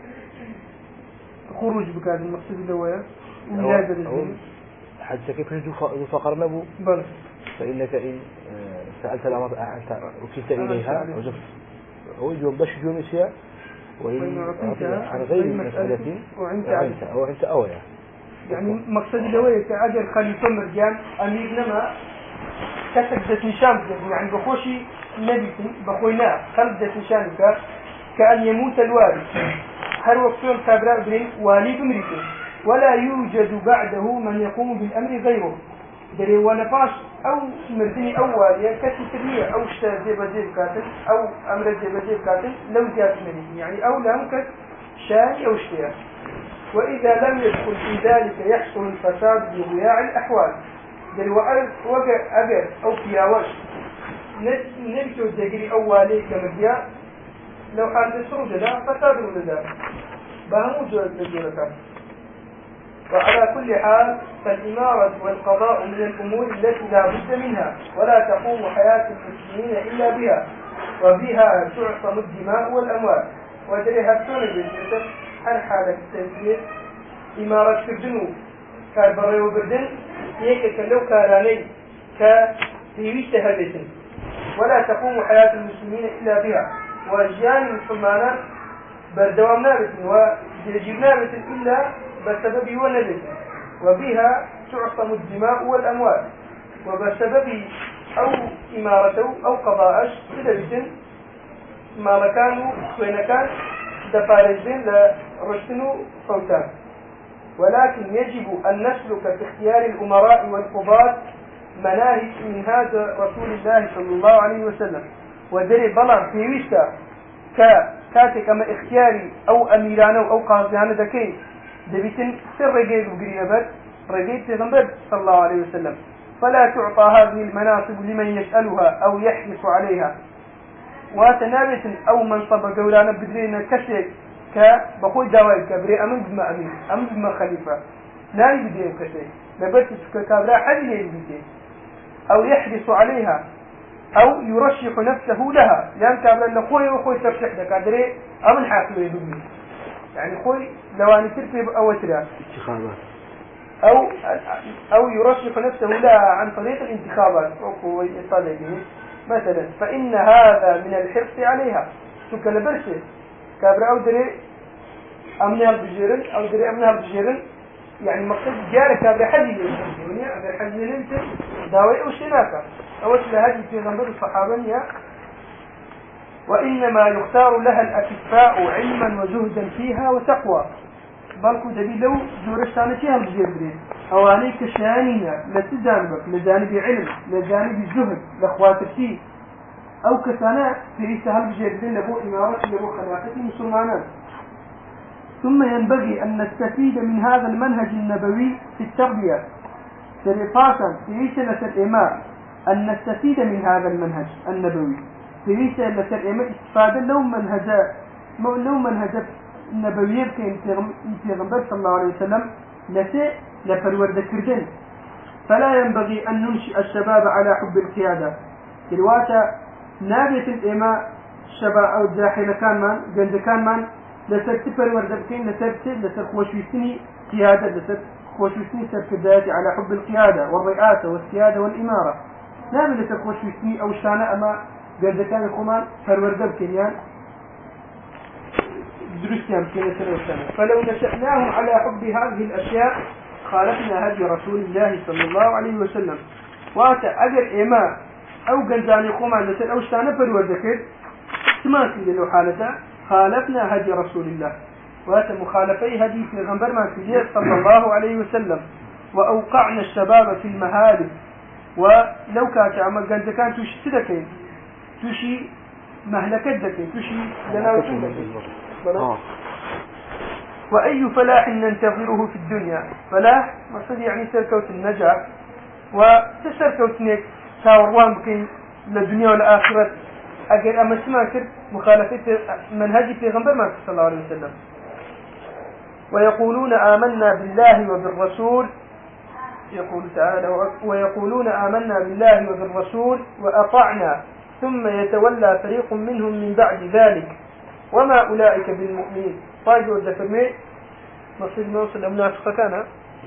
خروج بكاتن مقصد اللوايا ولادة الزين حتى كيف ذو فقر نبو بل فإنك إن سألت الأمر أنت وكلت إليها وجفت هو يجوم باش جوميسيا وإن عن غير مسألة وعنت أويا يعني مقصد اللوايا كأجر خليفة مرجان أمير نما كسب نشان يعني بخوشي نبي بخوينا خلد نشانك كأن يموت الوارث هل وقتون كابراء بين والي بمريكو ولا يوجد بعده من يقوم بالأمر غيره دري ونفاش أو مردني أول كسي تريع أو شتا زيب كاتل أو أمر زيب كاتل لو زيادة منه يعني أو لا ممكن شاي أو شتيا وإذا لم يدخل في ذلك يحصل الفساد بضياع الأحوال دري وقع أجر أو فياوش نمشوا الدقري أولي كمريا لو حال سروج لا فساد لذلك بهم جوز للجولة. وعلى كل حال فالإمارة والقضاء من الأمور التي لا بد منها ولا تقوم حياة المسلمين إلا بها، وبها تعصم الدماء والأموال. ودريها السنة عن حالة التنفيذ إمارة كردنو كالبري وبردن هيك كلو كاراني كتيويش هبتن، ولا تقوم حياة المسلمين إلا بها، وجيان المسلمان بردوام نابتن وجيب نابتن إلا بسبب ونبتن، وبها تعصم الدماء والأموال، وبسبب أو إمارته أو قضاءش سلبتن ما كانوا وين كان دفارجين لرشتنو فوتان. ولكن يجب أن نسلك في اختيار الأمراء والقضاة مناهج من هذا رسول الله صلى الله عليه وسلم. ودري بلان في ويشتا كاتك أما اختياري أو أميران أو قاضيان ذكي دبيتن سر رجيل وقرينا بد رجيل تغنبد صلى الله عليه وسلم، فلا تعطى هذه المناصب لمن يسألها أو يحرص عليها. وتنابت أو منصب قولانا بدرينا كشيء كبخوي دواء كبري أمن بما أمين أمن بما خليفة لا يبدين كشيء لبرت كابلا حد يبدين أو يحرص عليها أو يرشح نفسه لها، لأن كابلا لخوي وخوي ترشح لك أدري أمن حاكم يبدين يعني خوي لو أنا ترتب أو ترى أو يرشح نفسه لها عن طريق الانتخابات أو يصادق مثلا، فإن هذا من الحرص عليها. شكل برشة كابرا أو دري أمنها بجيرن أو دري أمنها بجيرن يعني مقصد جارك كابرا حديد يعني أبر حديد أنت داوي أو شناكا أو هذه في غنبر الصحابة. وإنما يختار لها الأكفاء علما وزهدا فيها وتقوى، بالكو دبي لو زورشتانة فيها بجيرن أو عليك شانية لتجانبك لجانب علم لجانب الزهد لأخواتك فيه أو كسانا في سهل بجيرن لبو إمارة لبو خلافة مسلمانا. ثم ينبغي أن نستفيد من هذا المنهج النبوي في التربية سرطاسا في سنة الإمام، أن نستفيد من هذا المنهج النبوي في سنة الإمام استفادة لو منهج النبوي كان في صلى الله عليه وسلم لفرورد كردن. فلا ينبغي أن ننشئ الشباب على حب القيادة الواتا نابية الإماء الشباب أو الجاحل كان من جند كان من لسرت فرورد بكين لسر خوشويسني قيادة لسر خوشويسني سركداتي على حب القيادة والرئاسة والسيادة والإمارة نابي لسر خوشويسني أو شانا أما جند كان الخمان فرورد بكين درستهم كنا سنة. فلو نشأناهم على حب هذه الأشياء خالفنا هدي رسول الله صلى الله عليه وسلم. واتا أجر إماء أو جنزاني قمان لسل أو شتانا فرورد سماسي للو حالته خالفنا هدي رسول الله. واتا مخالفي هدي في غنبر ما سيدي صلى الله عليه وسلم، وأوقعنا الشباب في المهالك. ولو كانت عمل جنز كان توشي سدكين توشي مهلكة دكين توشي لناوتين. وأي فلاح ننتظره في الدنيا؟ فلاح مقصد يعني سركوت النجاة وتسركوت نيك تاوروان بكين للدنيا والآخرة. أجل أما سماكر مخالفة منهج في غنبر ما صلى الله عليه وسلم. ويقولون آمنا بالله وبالرسول، يقول تعالى ويقولون آمنا بالله وبالرسول وأطعنا ثم يتولى فريق منهم من بعد ذلك وما أولئك بالمؤمنين. طاجوا الدفرمي مصير نوصل الناس فكان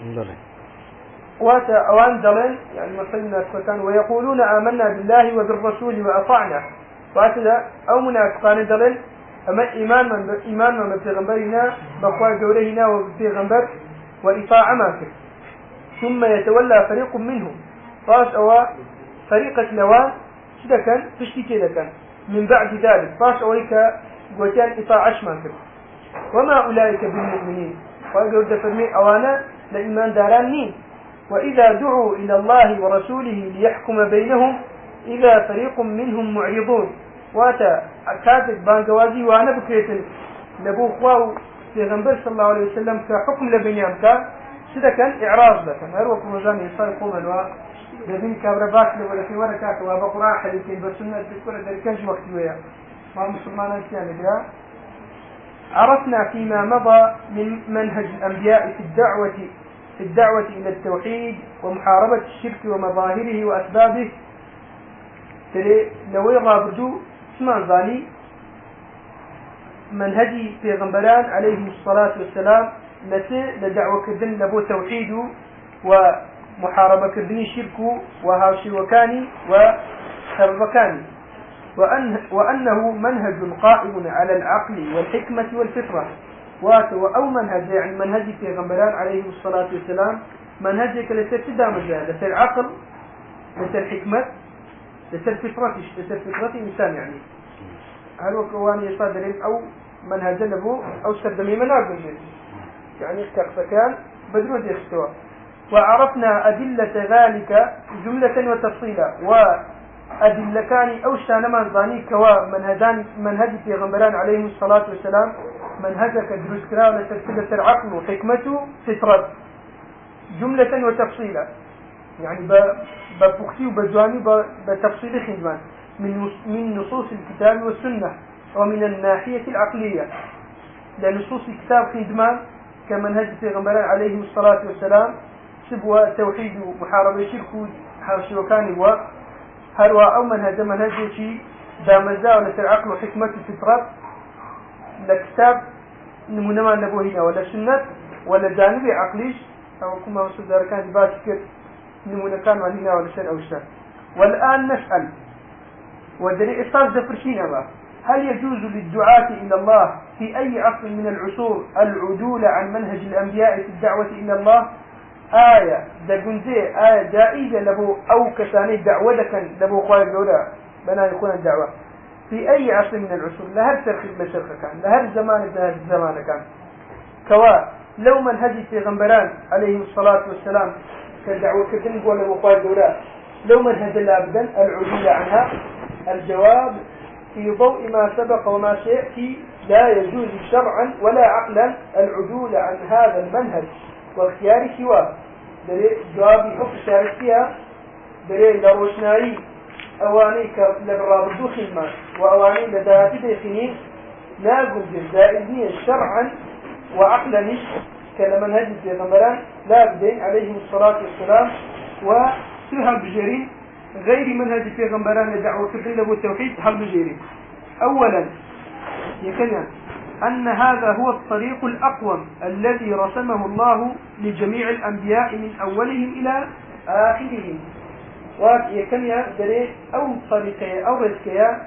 واتا أوان دلين يعني مصير الناس فكان. ويقولون آمنا بالله وبالرسول وأطعنا واتا أو منافقان دلين أما إيمان من بيغمبرنا بقوى جورهنا وبيغمبر وإطاعة ماكر. ثم يتولى فريق منهم فاس أو فريقة لوان شده كان تشتي كده كان من بعد ذلك فاس أويك قوتان إطاعة ماكر. وما أولئك بالمؤمنين وقال دفرمي أوانا لإيمان داران مين. وإذا دعوا إلى الله ورسوله ليحكم بينهم إذا فريق منهم معرضون. واتا كاتب بانقوازي وانا بكريتن لبو خواو في غنبر صلى الله عليه وسلم كحكم لبنيامك سيدا كان إعراض لكن هروك رجاني يصير قوما لبين كابرباك ولا في وركاك وابا قراء حديثين بسنة تذكر ذلك كنج وقت ويا ما مسلمان يعني. عرفنا فيما مضى من منهج الأنبياء في الدعوة إلى التوحيد ومحاربة الشرك ومظاهره وأسبابه. لو يرابطوا اسمان ظاني منهجي في غنبران عليه الصلاة والسلام لدعوة كردن لبو توحيد ومحاربة كردن الشرك وهاشي وكاني وخربكاني، وأنه منهج قائم على العقل والحكمة والفطرة. أو منهج يعني منهج في غنبران عليه الصلاة والسلام منهجك لسر مجال لسر عقل لسر حكمة لسر فطرة إنسان يعني. هل وكوان يصادرين أو منهج لبو أو سردمي مناقل يعني كان بدون يختوى. وعرفنا أدلة ذلك جملة وتفصيلا، وأدلة كان أو شانما ظاني كوا منهج في غنبران عليه الصلاة والسلام منهجك دروسكرا لسلسلة عقل وحكمته فطرة جملة وتفصيلا يعني ببختي وبجواني بتفصيل خدمان من نصوص الكتاب والسنة، ومن الناحية العقلية لنصوص الكتاب خدمان كمنهج في غنبران عليه الصلاة والسلام سبوة توحيد ومحاربة الشرك حاشي وكان هروا أو منهج شيء دامزا ولا العقل وحكمة الفطرة لكتاب نمونما نبوهنا ولا سنة ولا جانب عقليش أو كما وصل كان باشكر نمونا كان هنا ولا شيء أو شيء. والآن نسأل ودري إصاص دفرشين الله، هل يجوز للدعاة إلى الله في أي عصر من العصور العدول عن منهج الأنبياء في الدعوة إلى الله؟ آية دقنزي آية جائزة لبو أو كساني دعوة كان لبو خواهي قولا بنا يكون الدعوة في أي عصر من العصور، لهر سرخ بشرخ كان لهر زمان كان كوا لو منهج في غنبران عليه الصلاة والسلام كالدعوة كتن قول لبو خواهي قولا لو منهج الأبدا العدول عنها، الجواب في ضوء ما سبق وما سيأتي لا يجوز شرعا ولا عقلا العدول عن هذا المنهج واختيار سواه. جوابي حق شاركيها لروشنائي أواني لبرابدو خدمة وأواني لذاتي ديخنين لا قلت زائدين شرعا وعقلا كالمنهج في غمران لا بدين عليه الصلاة والسلام وسهل بجرين غير منهج في غمران الدعوة كبيرة والتوحيد هل بجرين. أولا يكن أن هذا هو الطريق الأقوم الذي رسمه الله لجميع الأنبياء من أولهم إلى آخرهم. ويكن دري أو طريقية أو رزقية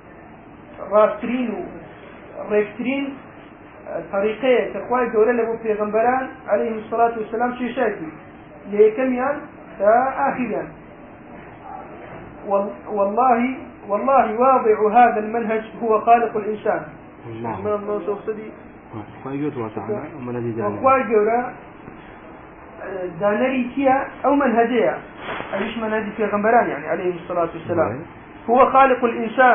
راسترين طريقية تقوى دولة له في غنبران عليه الصلاة والسلام شيشاتي ليكن آخرا. والله واضع هذا المنهج هو خالق الإنسان. الله صدي وقوي جورا دانري كيا أو منهجية أيش منهج في غنبران يعني عليه الصلاة والسلام هو خالق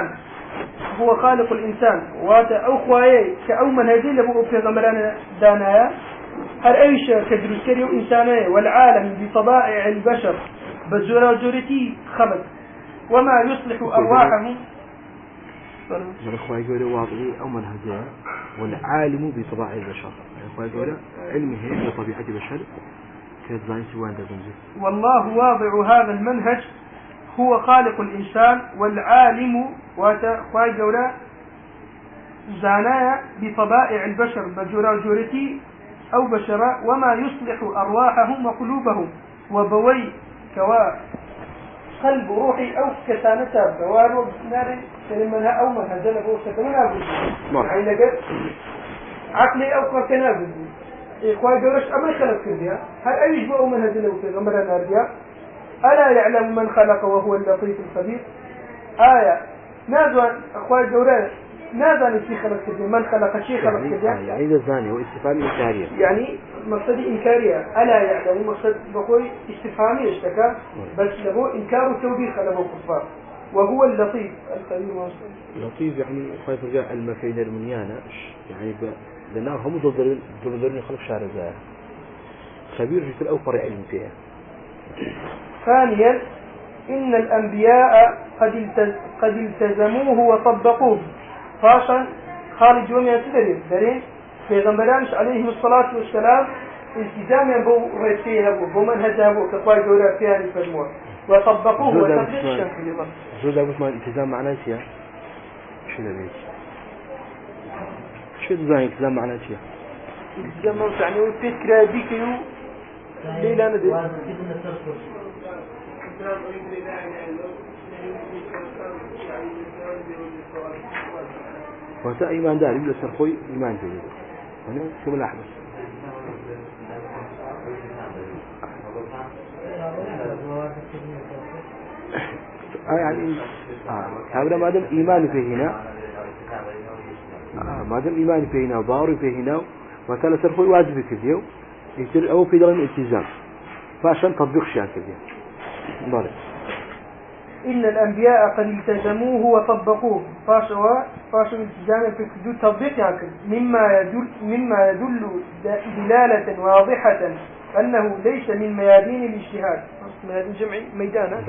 الإنسان واتا أو خوايه كأو منهجي لبقوا في غنبران دانايا هل أيش كدروسكري وإنسانية والعالم بطبائع البشر بزورة وزورتي خبط وما يصلح أرواحهم الأخوة يقولوا واضعي أو منهجها والعالم بطباع البشر. الأخوة يقولوا علمه بطبيعة البشر كذلك سوان دبنزي. والله واضع هذا المنهج هو خالق الإنسان والعالم وأخوة يقولوا زانايا بطبائع البشر بجورا وجورتي أو بشرا وما يصلح أرواحهم وقلوبهم وبوي كوا قلب روحي أو كتانتها بوارو ناري منها أو منها جنبه سكمنا أبوه حين قد عقلي أو كتنا أبوه إخوة دورش أما خلق كردها هل أي يجبأ منها جنبه في غمرة ناريا ألا يعلم من خلق وهو اللطيف الخبير. آية نازوا أخوة دورش ماذا نسي خلق كردها من خلق شيء خلق كردها يعني إذا الزاني هو استفهام إنكارية يعني مقصدي إنكارية ألا يعلم مقصد بقول استفهامي اشتكى بس له إنكار وتوبيخ له الكفار وهو اللطيف الخبير والصبر. لطيف يعني خايف رجع المفين المنيانة يعني لأنه هم ضدرين خلق شعر زاهر خبير في الأوفر علم فيها. ثانيا إن الأنبياء قد التزموه وطبقوه فاشا خالد يومي تدرين في غنبرانش عليهم الصلاة والسلام التزاما بو رسيه بو منهجه بو كقواي جورا فيها الفرموه وطبقوه وتطبيق زود أبو اسمه الالتزام معناه شيء شو ده بيت شو ده الالتزام معناه شيء الالتزام يعني الفكرة ديكيو ليلة ندي وهذا إيمان داري بلا سرخوي إيمان جديد هنا كم الأحدث يعني هذا ما دام إيمان فيه هنا ما دام إيمان فيه هنا وباور فيه هنا وثالث سرخوي واجب كذيو يصير أو في درجة الالتزام فعشان تطبيق شيء كذي ضرب إن الأنبياء قد التزموه وطبقوه فاشوا الالتزام في كدو تطبيق يعني مما يدل دلالة واضحة أنه ليس من ميادين الاجتهاد ميادين جمعي ميدانا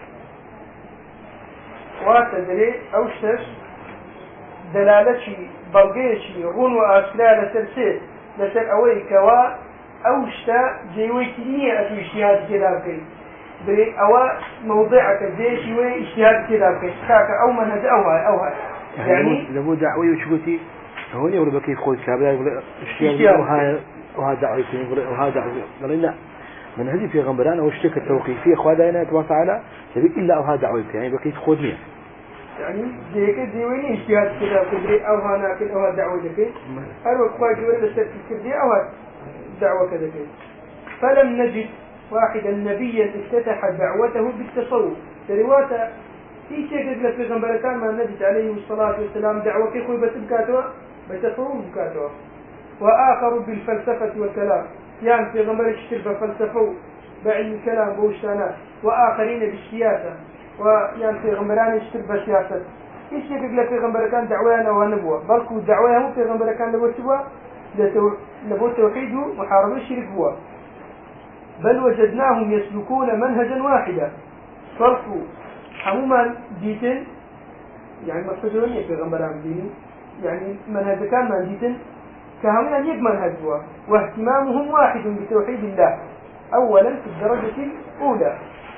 واتدري أوشتش دلالتي بلغيشي رون وأسلا لسر أوي كوا أوشتا جيويتنية أتو اجتهاد كذا بري أو موضعك زي شوي اجتهاد كذا كاك أو منهج أو يعني لابد دعوي وشبتي هوني ولا بكيف خوي كابلا ولا اجتهاد وهذا دعوي وهذا دعوي لا منهجي في غمران أو اشتك التوقيفية خوادنا تبارك وتعالى تبي إلا أو هذا دعوي يعني بكيف خودني يعني زي وين اجتهاد كذا بري أو هنا كذا أو دعوي كذا هل وقت جوال بس تفكر أو دعوة كذا فلم نجد واحدا نبيا افتتح دعوته بالتصوف رواته في شيء قبل في غنبركان ما نجد عليه الصلاة والسلام دعوة كيخوي بتبكاتوا بتصوف بكاتوا وآخر بالفلسفة والكلام يعني في غنبرك اشترب فلسفه بعلم الكلام بوشتانات وآخرين بالسياسة ويعني في غنبران اشترب سياسة في شيء قبل في غنبركان دعوانا ونبوة بلكو دعواهم في غنبركان لبوتوا لبو توحيد محاربة الشرك هو بل وجدناهم يسلكون منهجا واحدا فرقوا حموما ديتن يعني مقصودون في غنبران دين يعني منهج كان من ديتن كهمنا يد منهج هو واهتمامهم واحد بتوحيد الله أولا في الدرجة الأولى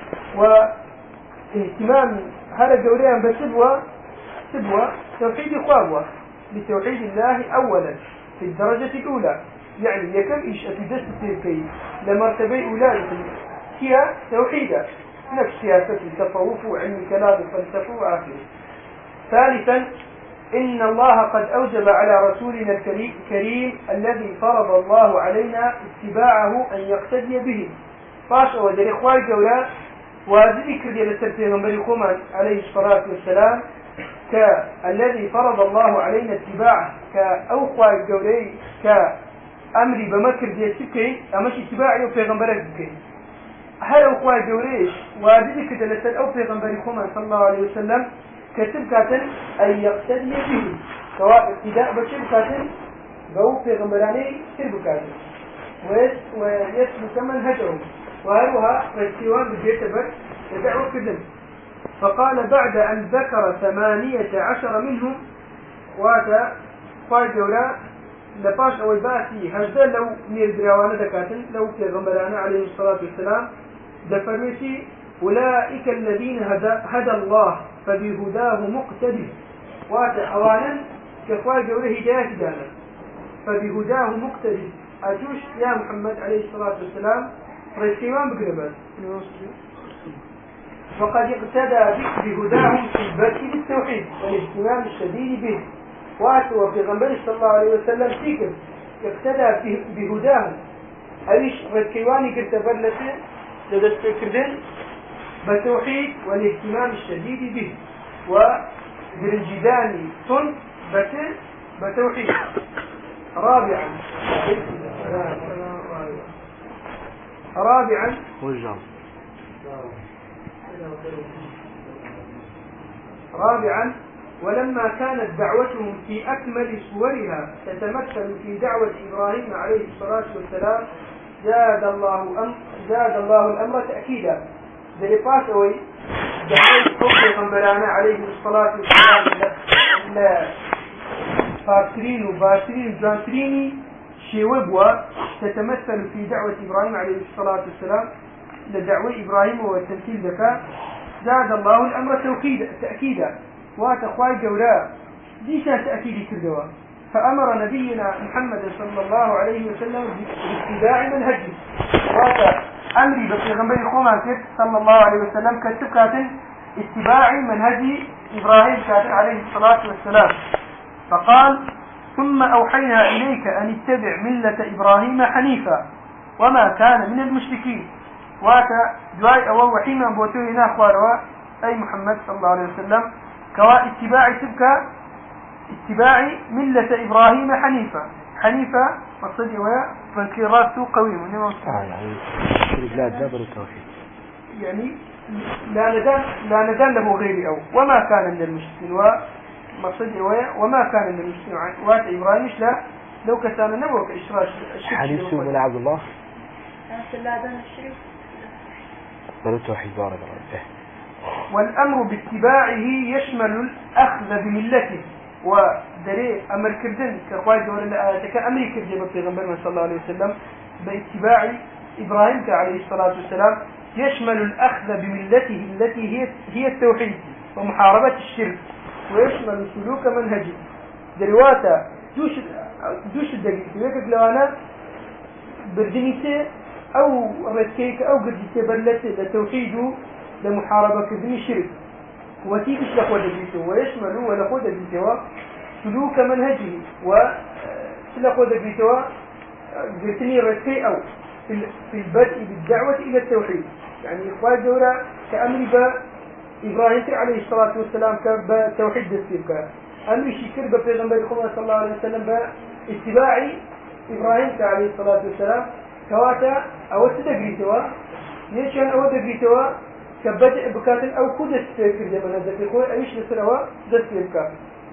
واهتمام هذا الجوريان بسبوة توحيد إخوابه بتوحيد الله أولا في الدرجة الأولى يعني يكم إيش أتدست تلكي لمرتبة أولى هي توحيدة نفس سياسة التصوف وعلم الكلام والفلسفة وآخره. ثالثا إن الله قد أوجب على رسولنا الكريم الذي فرض الله علينا اتباعه أن يقتدي به فاش ودر إخوة الجولاء وذكر للسلسلة بريكم عليه الصلاة والسلام كالذي فرض الله علينا اتباعه كأوقع الجولي كأمري بمكر دي سكي أمش اتباعي وفيغنبرك بكي هل أوقع الجوليش وذلك دلسل أو فيغنبركم صلى الله عليه وسلم كتبكة أن يقتدي به سواء ابتداء بشبكة أو فيغنبراني سربكة ويسلك منهجهم وهلها فالسيوان بجيتبك يدعو كذن فقال بعد أن ذكر 18 منهم واتا فاجولا لباش أو الباسي هجدا لو نير براوانا دكاتن لو كغمرانا عليه الصلاة والسلام دفرميسي أولئك الذين هدى الله فبهداه مقتدي واتا أوانا كفاجولا هداية دانا فبهداه مقتدي أجوش يا محمد عليه الصلاة والسلام ريسيوان بقربات فقد اقتدى بهداهم في البث للتوحيد والاهتمام الشديد به واتوا في غنبري صلى الله عليه وسلم فيكم اقتدى بهداهم أيش ركيواني قلت بلسي لدى فكردين بالتوحيد والاهتمام الشديد به وبالجداني صن بتوحيد. رابعا ولما كانت دعوتهم في أكمل صورها تتمثل في دعوة إبراهيم عليه الصلاة والسلام زاد الله الأمر تأكيدا ذلك دعوة أخي غنبرانا عليه الصلاة والسلام فاكرين وباشرين وجانتريني شيوبوا تتمثل في دعوة إبراهيم عليه الصلاة والسلام لدعوة إبراهيم والتمثيل ذكاء. زاد الله الأمر تأكيدا واتخواي جولاء ديشا تأكيد كردوا، فأمر نبينا محمد صلى الله عليه وسلم باتباع منهجه. وات أمري بغنبري خوما صلى الله عليه وسلم كتبكات اتباع منهج إبراهيم كاتب عليه الصلاة والسلام. فقال: ثم أوحينا إليك أن اتبع ملة إبراهيم حنيفا وما كان من المشركين. واتا دعاء أول وحيما بوتوهنا خواروا أي محمد صلى الله عليه وسلم كوا اتباع تبكى اتباع ملة إبراهيم حنيفا مقصدي ويا فانكراسه قويم يعني لا ندان له غيري أو وما كان من المشركين ومقصدي ويا وما كان من المشركين. وات إبراهيم لا لو كان نبوك إشراش حديث من عبد الله بل التوحيد بارك الله. والأمر باتباعه يشمل الأخذ بملته ودري أمر كردن كرواي دور الآيات كأمر كردن بيغمبرنا صلى الله عليه وسلم باتباع إبراهيم عليه الصلاة والسلام يشمل الأخذ بملته التي هي التوحيد ومحاربة الشرك، ويشمل سلوك منهجه درواتا دوش الدقيق ويكك لو أنا بردنيته أو رتكيك أو قديته بلته لتوحيده لمحاربة كذن الشرك وتيبش لقوة دقيته، ويشمل ولقوة دقيته سلوك منهجه وسلقوة دقيته قلتني رتكي أو في البدء بالدعوة إلى التوحيد. يعني إخوة دورة كأمر إبراهيم عليه الصلاة والسلام كتوحيد السيبكة أمر شكر بفيغنبري صلى الله عليه وسلم باتباع إبراهيم عليه الصلاة والسلام كواتا أو تدقيتوا يشان أو دقيتوا كبدء بكات أو كودس فكر زي ما نزل يقول أيش نسروا دس يبكى.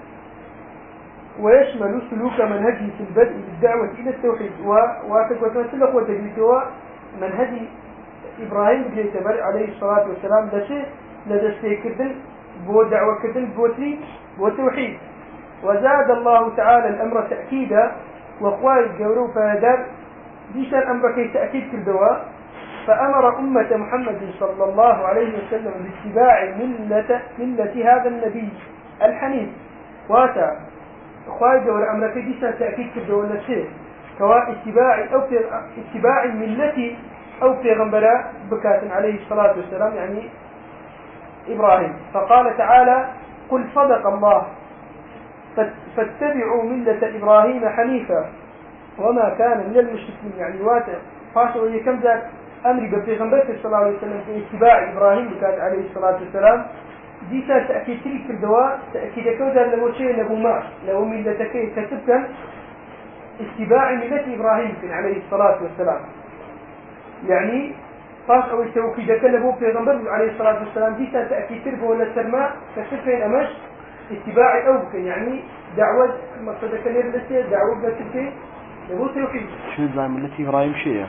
ويشمل سلوك منهجه في البدء بالدعوة إلى التوحيد وتقوى سلوك ودقيتوا منهج إبراهيم بن عليه الصلاة والسلام دشة لدس كردن بو دعوة كردن بوتري وتوحيد. وزاد الله تعالى الأمر تأكيدا وقوى الجورو فهدر ديش الأمر كي تأكيد كردوا، فأمر أمة محمد صلى الله عليه وسلم باتباع ملة هذا النبي الحنيف. واتا خواجة والأمر كي ديش تأكيد كردوا لشيء كوا اتباع ملة أو پیغمبر بكات عليه الصلاة والسلام يعني إبراهيم. فقال تعالى: قل صدق الله فاتبعوا ملة إبراهيم حنيفا وما كان من المشركين. يعني واتا فاشوا يكم ذات أمر ببيغمبر صلى الله عليه وسلم في اتباع إبراهيم بكات عليه الصلاة والسلام ديسا تأكيد تلك الدواء تأكيد كوزا له شيء له ما له ملتك كتبكا اتباع ملة إبراهيم عليه الصلاة والسلام. يعني فاش أو التوكيد له بيغمبر عليه الصلاة والسلام ديسا تأكيد تلك ولا السرماء كتبكا أمش اتباع أوبك يعني دعوة مقصد كلير لسه دعوة بتلك له توكيد. شو اتباع ملة إبراهيم شيء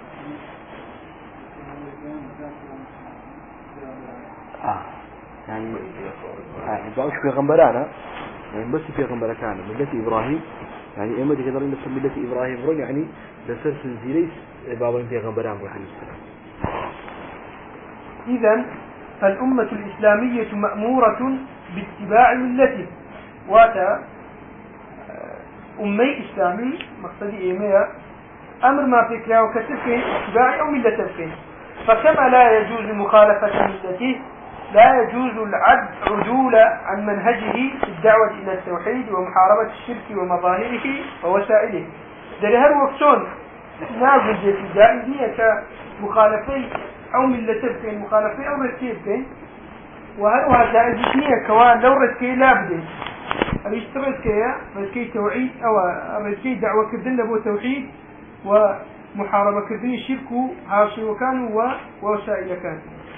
يعني باوش بيغمبرانا يعني بس بيغمبر كان ملة إبراهيم يعني إما دي كدرين بس ملة إبراهيم رون يعني بسر سنزيليس بابين بيغمبران عليه السلام. إذن فالأمة الإسلامية مأمورة باتباع ملته. واتا أمي إسلامي مقصدي إيميا أمر ما فكرة وكتبكين اتباع أو ملة فين. فكما لا يجوز مخالفة ملته لا يجوز العدول عن منهجه في الدعوة إلى التوحيد ومحاربة الشرك ومظاهره ووسائله. درهر وكسون نازل في جائزية كمخالفي أو ملتين مخالفي أو رتكين وهذا جائزية كوان لو رتكي لا بدي الاشتركية رتكي توحيد أو رتكي دعوة كردن لبو توحيد ومحاربة كردن الشرك هاشي وكانوا ووسائل كان.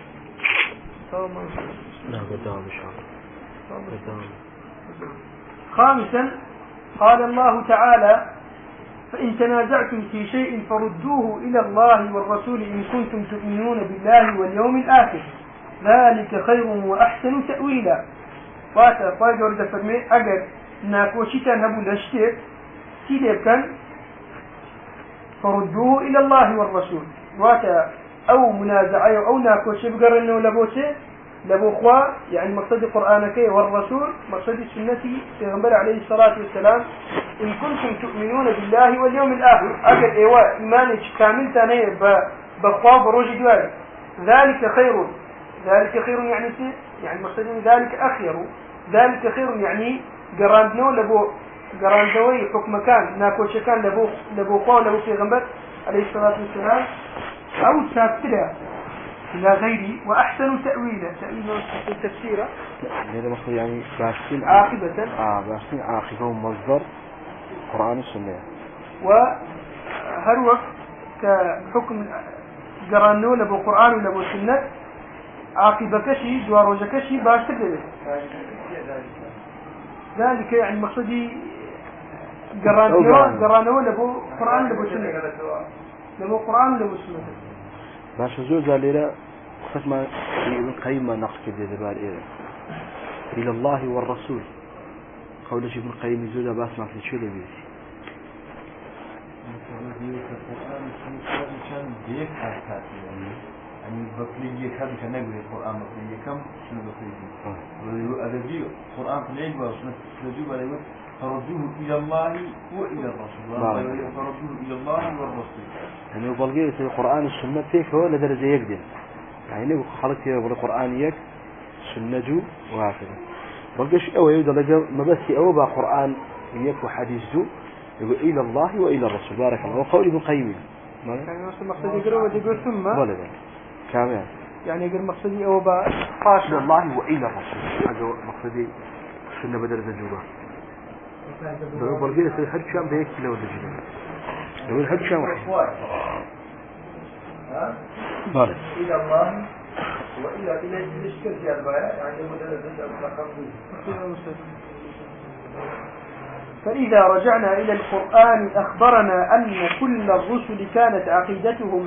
لا قدام إن شاء الله. خامسا قال الله تعالى: فإن تنازعتم في شيء فردوه إلى الله والرسول إن كنتم تؤمنون بالله واليوم الآخر ذلك خير وأحسن تأويلا. فاجر فرمي أجر ناكوشيتان هبو لشتك تيليبكن فردوه إلى الله والرسول واتا أو منازعة أو ناكوشي بقرنه لبوشي لبوخوا يعني مقصد قرآنك والرسول مقصد سنتي پیغمبر عليه الصلاة والسلام إن كنتم تؤمنون بالله واليوم الآخر أجل إيواء إيمانك كامل تاني بخوا بروج دواري ذلك خير يعني مقصد ذلك أخير ذلك خير يعني قراندنو لبو قراندوي حكم كان ناكوش كان لبو خوا لبو پیغمبر عليه الصلاة والسلام أو ساكتها إلى غيري وأحسن تأويلا تفسيرا هذا مقصود يعني باشتين عاقبة باشتين عاقبة ومصدر قرآن السنة وهروك كحكم قرانو لبو قرآن ولبو سنة عاقبة كشي جواروجة كشي باشتر ذلك يعني مقصدي قرانو لبو قرآن لبو سنة لبو قرآن لبو سنة باش زوجة ليلة وقت ما ابن القيم نقص كده دبال إلى الله والرسول قول ابن القيم زوجة باس ما في شو لبيس يعني بقلية كذا كنقول القرآن بقلية كم شنو بقلية أدبي القرآن في العلم وشنو تجيب عليه فردوه إلى الله وإلى الرسول فردوه إلى الله والرسول يعني بلقيه في القرآن السنة فيك هو لدرجة يقدم يعني خلقت يقول القرآن يك سنة وهكذا بلقيش أو يقول ما بس أو بقرآن يك وحديثه يقول إلى الله وإلى الرسول بارك الله وقول ابن القيم يعني مقصد يقول ثم ولا كامل يعني يقول مقصدي أو قاش الله وإلى الرسول هذا مقصدي السنة بدل الزجوبة بلقيه في حد شام بيك لو الزجوبة يقول حد شام واحد بارك إلى الله وإلى الشكل في البيان يعني بدل الزجوبة فإذا رجعنا إلى القرآن أخبرنا أن كل الرسل كانت عقيدتهم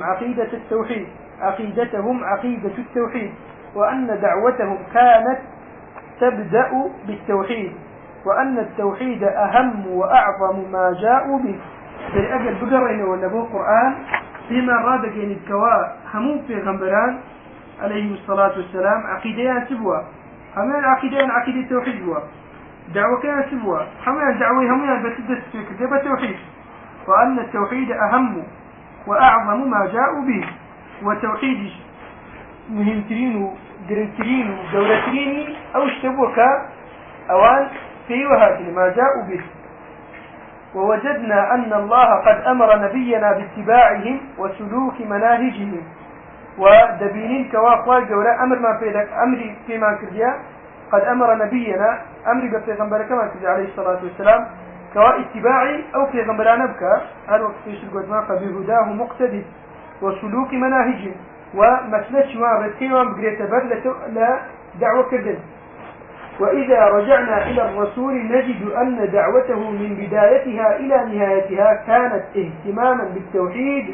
عقيدة التوحيد وأن دعوتهم كانت تبدأ بالتوحيد وأن التوحيد أهم وأعظم ما جاءوا به فلأجل بقرين ونبو القرآن فيما رادك يعني الكواء همون في غنبران عليه الصلاة والسلام عقيديان سبوا همان عقيديان عقيدة التوحيد بوا دعوة كان سبوا همان دعوة همان بتدس فكرة بالتوحيد وأن التوحيد أهم وأعظم ما جاءوا به وتوحيد مهمترين وقرنترين ودولترين أو اشتبوك أوان في وهذه ما جاءوا به ووجدنا أن الله قد أمر نبينا باتباعهم وسلوك مناهجهم ودبينين كواقوال جوراء أمر ما فيدك أمري فيما كرديا قد أمر نبينا أمري بفيغمبر كما كرديا عليه الصلاة والسلام كوا اتباعي أو فيغمبرانا بك هذا وقت في شرق ما فبهداه مقتدي وسلوك مناهجهم ومثل شوان رتيوان بقريت بر لدعوة كردن وإذا رجعنا إلى الرسول نجد أن دعوته من بدايتها إلى نهايتها كانت اهتماما بالتوحيد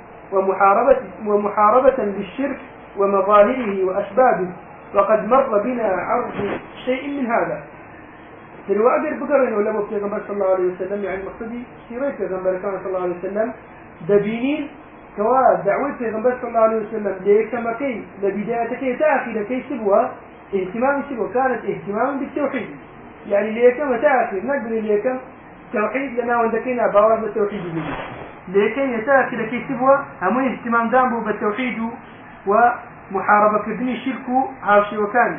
ومحاربة للشرك ومظاهره وأسبابه وقد مر بنا عرض شيء من هذا فالواقر بقرن ولما بيغمبر صلى الله عليه وسلم يعني مقصدي سيريت بيغمبر صلى الله عليه وسلم دبينين كوا دعوة بيغمبر صلى الله عليه وسلم ليكمكي لبدايتك تأخذ كي سبوها اهتمام سبوه كانت اهتمام بالتوحيد يعني ليكم تأخذ نقبل ليكم توحيد لنا وندكينا باورا بالتوحيد لكي يتأكد كي سبوه هم اهتمام دامه بالتوحيد ومحاربة كردني الشرك هاوشي وكان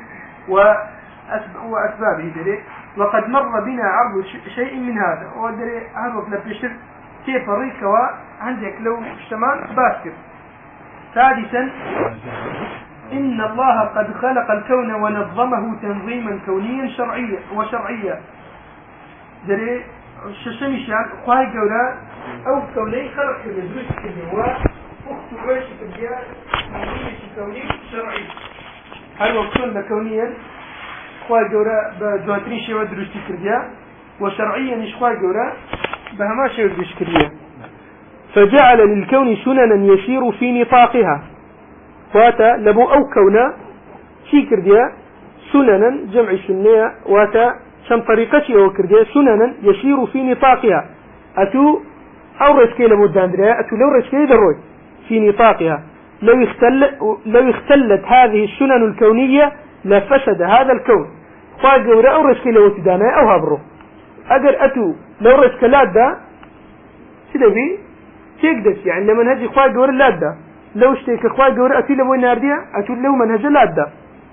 وأسبابه دليل وقد مر بنا عرض شيء من هذا ودليل عرض لبشر كيف الريك وعندك لو اجتماع باسكر ثالثا إن الله قد خلق الكون ونظمه تنظيما كونيا وشرعيا دليل ششمشان خواهي قولا أو كوني خلق الدروس كالنواء أخت ويش كالجيال كوني شرعي هل وقتنا كونيا خواهي قولا بدواترين شوى دروسي كالجيال وشرعيا إيش خواهي قولا بهما شوى دروسي كالجيال فجعل للكون سننا يسير في نطاقها واتا لبو أو كونا شي كرديا سننا جمع سنية واتا شن طريقتي أو كردية سننا يسير في نطاقها أتو أو رسكي لمداندريا أتو لو رسكي دروي في نطاقها لو اختلت هذه السنن الكونية لفسد هذا الكون فاقورا أو رسكي لو تدانا أو هابرو أجر أتو لو رسكي لادا سيدبي تقدس يعني لما نهجي فاقورا لادا لو اشتيك فاقورا أتو لو نارديا أتو لو منهج لادا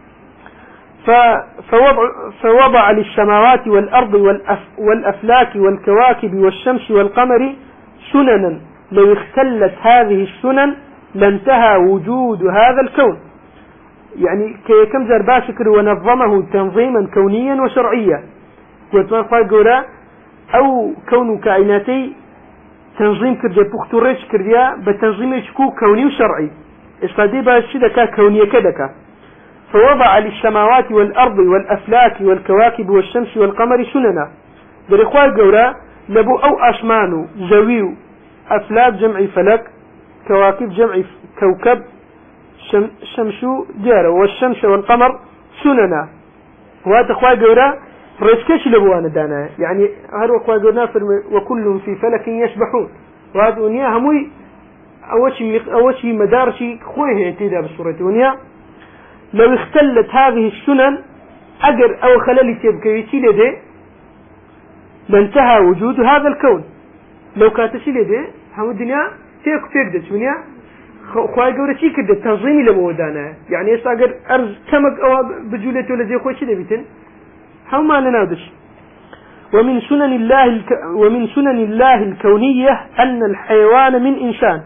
فوضع للسماوات والأرض والأفلاك والكواكب والشمس والقمر سننا لو اختلت هذه السنن لانتهى وجود هذا الكون يعني كم زربا شكر ونظمه تنظيما كونيا وشرعيا وتوفى قولا أو كون كائناتي تنظيم كرديا بوختوريش كرديا بتنظيم يشكو كوني وشرعي استدي باشدكا كونية كدكا فوضع للسماوات والأرض والأفلاك والكواكب والشمس والقمر سننا بريخوا قولا لبو أو أسمانو زويو أفلاك جمع فلك كواكب جمع كوكب شمس جارة والشمس والقمر سننا وهذا أخوة قولا رسكش لبوانا دانا يعني هل أخوة قولنا وكل في فلك يسبحون وهذا ونيا هموي أوشي مدارشي خويه اعتداء بالصورة ونيا لو اختلت هذه السنن أجر أو خلال تبكيتي لدي لانتهى وجود هذا الكون لو كانتشي لدي هم الدنيا تيقدش ونيا خواهي قولة شي كده تنظيمي لبودانا يعني يستاقر أرز كمك أو بجولته لزي خوشي لبيتن هم ما لنادش ومن سنن الله الكونية أن الحيوان من إنسان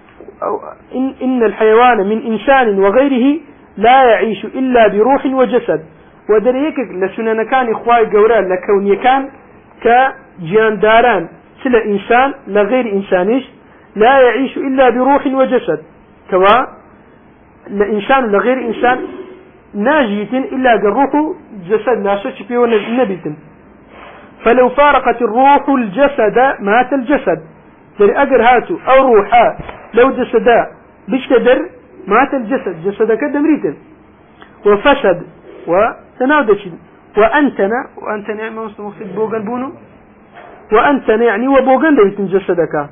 إن الحيوان من إنسان وغيره لا يعيش إلا بروح وجسد ودريك لسنن كان إخوائي قوران لكوني كان كجيان داران سلا إنسان لغير إنسانيش لا يعيش إلا بروح وجسد كوا لإنسان لغير إنسان ناجية إلا بالروح جسد ناشش فيه نبيت فلو فارقت الروح الجسد مات الجسد در أجر هاتو أو روحا لو جسدا بشتدر مات الجسد جسدك دمريت وفسد وتنادش وأنتنا يعني ما مقصد بوغن بونو وأنتنا يعني وبوغن دمريت جسدك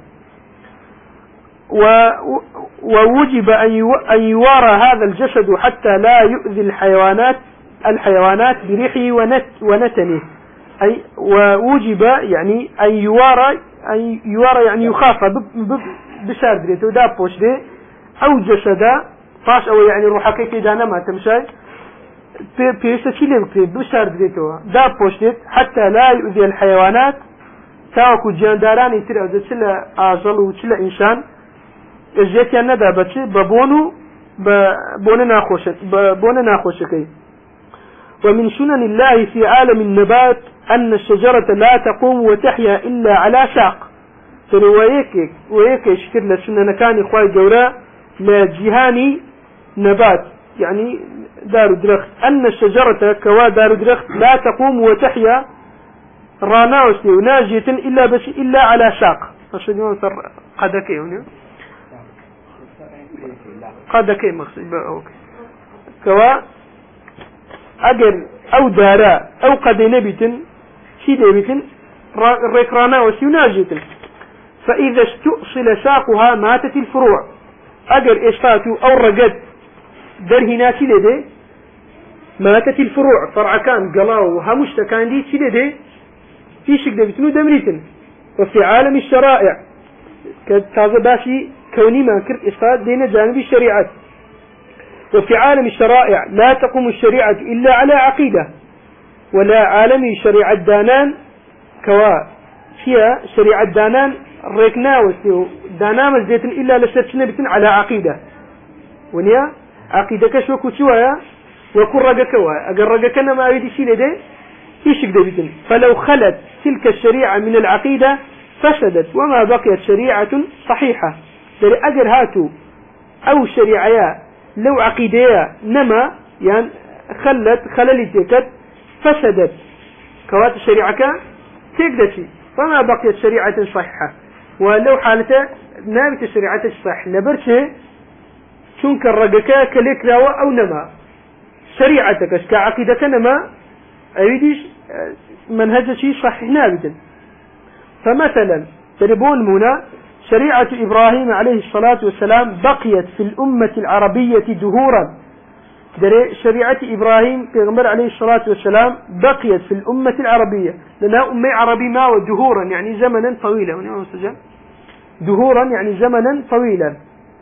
ووجب أن يوارى هذا الجسد حتى لا يؤذي الحيوانات بريحه ونتنه أي ووجب يعني أن يوارى يعني يخاف بشار دريته دابوش دي أو جسدا فاش أو يعني روحك كده نما تمشي بيشتا شيلم كريب بشار دريته دابوش دي حتى لا يؤذي الحيوانات تاكو جانداران يترى تشلا أجل وتشلا إنسان الجيت يعني ده بس ببون ناخوشكي ومن سنن الله في عالم النبات أن الشجرة لا تقوم وتحيا إلا على ساق ويك شكر لسنن كان إخوائي جوراء لجهاني نبات يعني دار درخت أن الشجرة كوا دار درخت لا تقوم وتحيا راناوسي وناجية إلا على ساق قدكي هنا قدكي مقصد أوكي كوا أجر أو دارا أو قد نبت شي دبت ركرانا وسيناجت فإذا استؤصل ساقها ماتت الفروع أجر إشفاتو أو رجد درهنا شي لدي ماتت الفروع فرع كان قلاو همشت كان دي شي لدي في شك دبتنو دمريتن وفي عالم الشرائع كتازة باشي كوني ما كرت إشفات دينا جانب الشريعة وفي عالم الشرائع لا تقوم الشريعة إلا على عقيدة ولا عالم شريعة دانان كوا فيها شريعة دانان ريكناوس دانام زيتن إلا لشتنا على عقيدة ونيا عقيدة كشوكو شوية وكل رجكوا أجر رجكنا ما يريد شيء لده يشك دبيتن فلو خلت تلك الشريعة من العقيدة فسدت وما بقيت شريعة صحيحة در أجر هاتو أو شريعة لو عقيدة نما يعني خللت فسدت كوات الشريعة تقدسي فما بقيت شريعة صحيحة ولو حالته نامت الشريعة الصح لبرشه شنك الرقكا كليك راوة أو نما شريعتك كعقيدة نما أريدش منهج شيء صحيح نابدا. فمثلا تربون هنا شريعة إبراهيم عليه الصلاة والسلام بقيت في الأمة العربية دهورا. شريعة إبراهيم پیغمبر عليه الصلاة والسلام بقيت في الأمة العربية لأنها أمة عربي ما ودهورا يعني زمنا طويلا، دهورا يعني زمنا طويلا.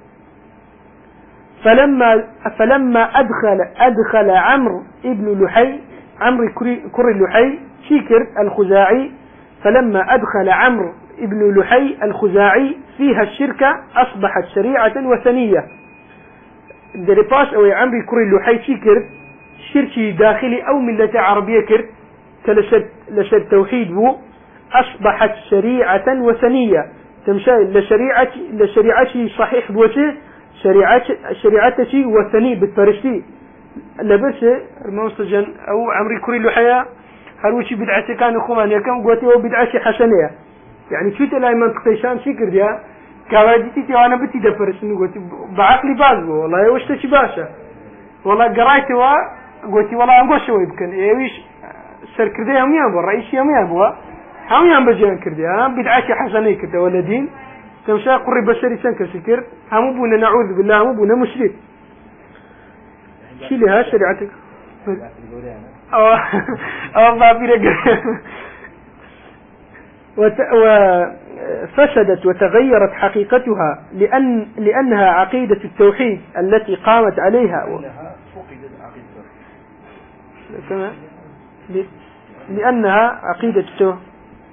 فلما أدخل عمرو ابن لحي، عمرو كر لحي شيكر الخزاعي، فلما أدخل عمرو ابن لحي الخزاعي فيها الشركة أصبحت شريعة وثنية. دريباس أو عمرو كر لحي شيكر شركي داخلي أو ملة عربية كر لشد توحيد بو أصبحت شريعة وثنية تمشي لشريعة صحيح بوته شريعتي وثني بالفرشتي لبرش الموسجن أو عمري كوري لحيا هروشي بدعتي كان خمان يكم قوتي أو بدعتي حسنية يعني شو تلاقي منطقة شان شكر ديا كواجتي توانا بتي دفرشني قوتي بعقلي بازبو والله وش تشي باشا والله قرايتي قوتي والله أنقوش شوي بكن إيش سركر ديا هم يابو الرئيس يوم يابو هم يابو بجان كرديا بدعتي حسنية كده ولا دين تمشى قري بشري سنك سكر هم بونا نعوذ بالله هم بونا مشرك شيلها شريعتك وفسدت وتغيرت حقيقتها لأنها عقيدة التوحيد التي قامت عليها لأنها عقيدة التوحيد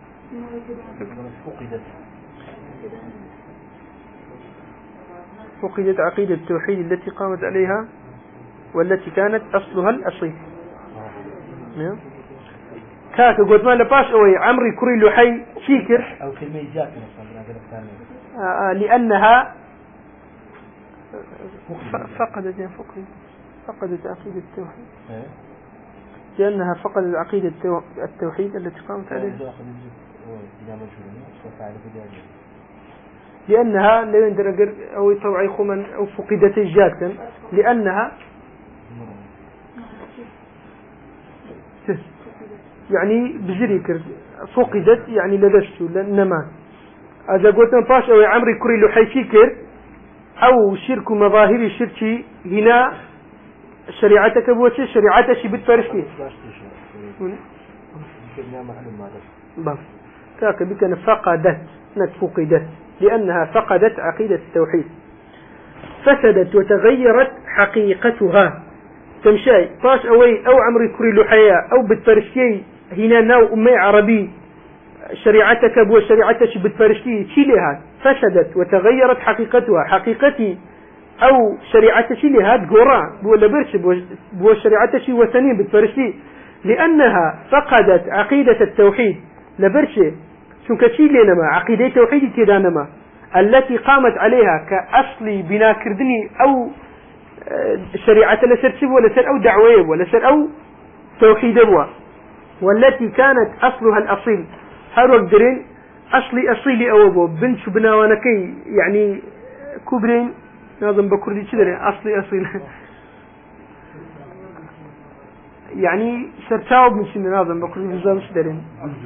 فقدت عقيدة التوحيد التي قامت عليها والتي كانت أصلها الأصيل. كاك قلت ما لباس أوي عمري كوري لحي شيكر أو كلمة جاك لأنها فقدت عقيدة التوحيد لأنها فقدت عقيدة التوحيد التي قامت عليها لأنها لا يندرج أو طوعي خمن أو فقدت الجاكا لأنها يعني بزري كرد فقدت يعني لدشت لنما إذا قلت نباش أو عمري كوري لحي شكر أو شرك مظاهر شركي هنا شريعتك بوشي شريعتك بتفرشني كاك بكنا فقدت فقدت لأنها فقدت عقيدة التوحيد فسدت وتغيرت حقيقتها تمشي باش أوي أو عمري كوري لحيا أو بتفرشتي هنا ناو أمي عربي شريعتك بو شريعتك بتفرشتي تشيلها فسدت وتغيرت حقيقتها حقيقتي أو شريعتك لها تقرا بو لبرش بو شريعتك وثنين بتفرشتي لأنها فقدت عقيدة التوحيد لبرش شو كشيء لنما عقيدة توحيد كذا نما التي قامت عليها كأصل بنا كردني أو شريعة لسر ولا سر أو دعوة ولا سر أو توحيد أبوا والتي كانت أصلها الأصيل هارو قدرين أصلي أو أبو بنت شو بنا ونكي يعني كبرين نظم بكردي كذا أصلي يعني سرتاوب من سن نظم بكردي بزام شدرين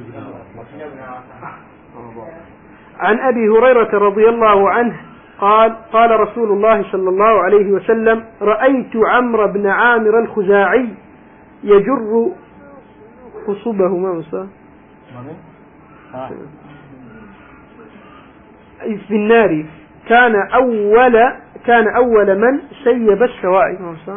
عن أبي هريرة رضي الله عنه قال رسول الله صلى الله عليه وسلم رأيت عمرو بن عامر الخزاعي يجر خصوبه ما مسا في النار كان أول من سيب السوائب ما مسا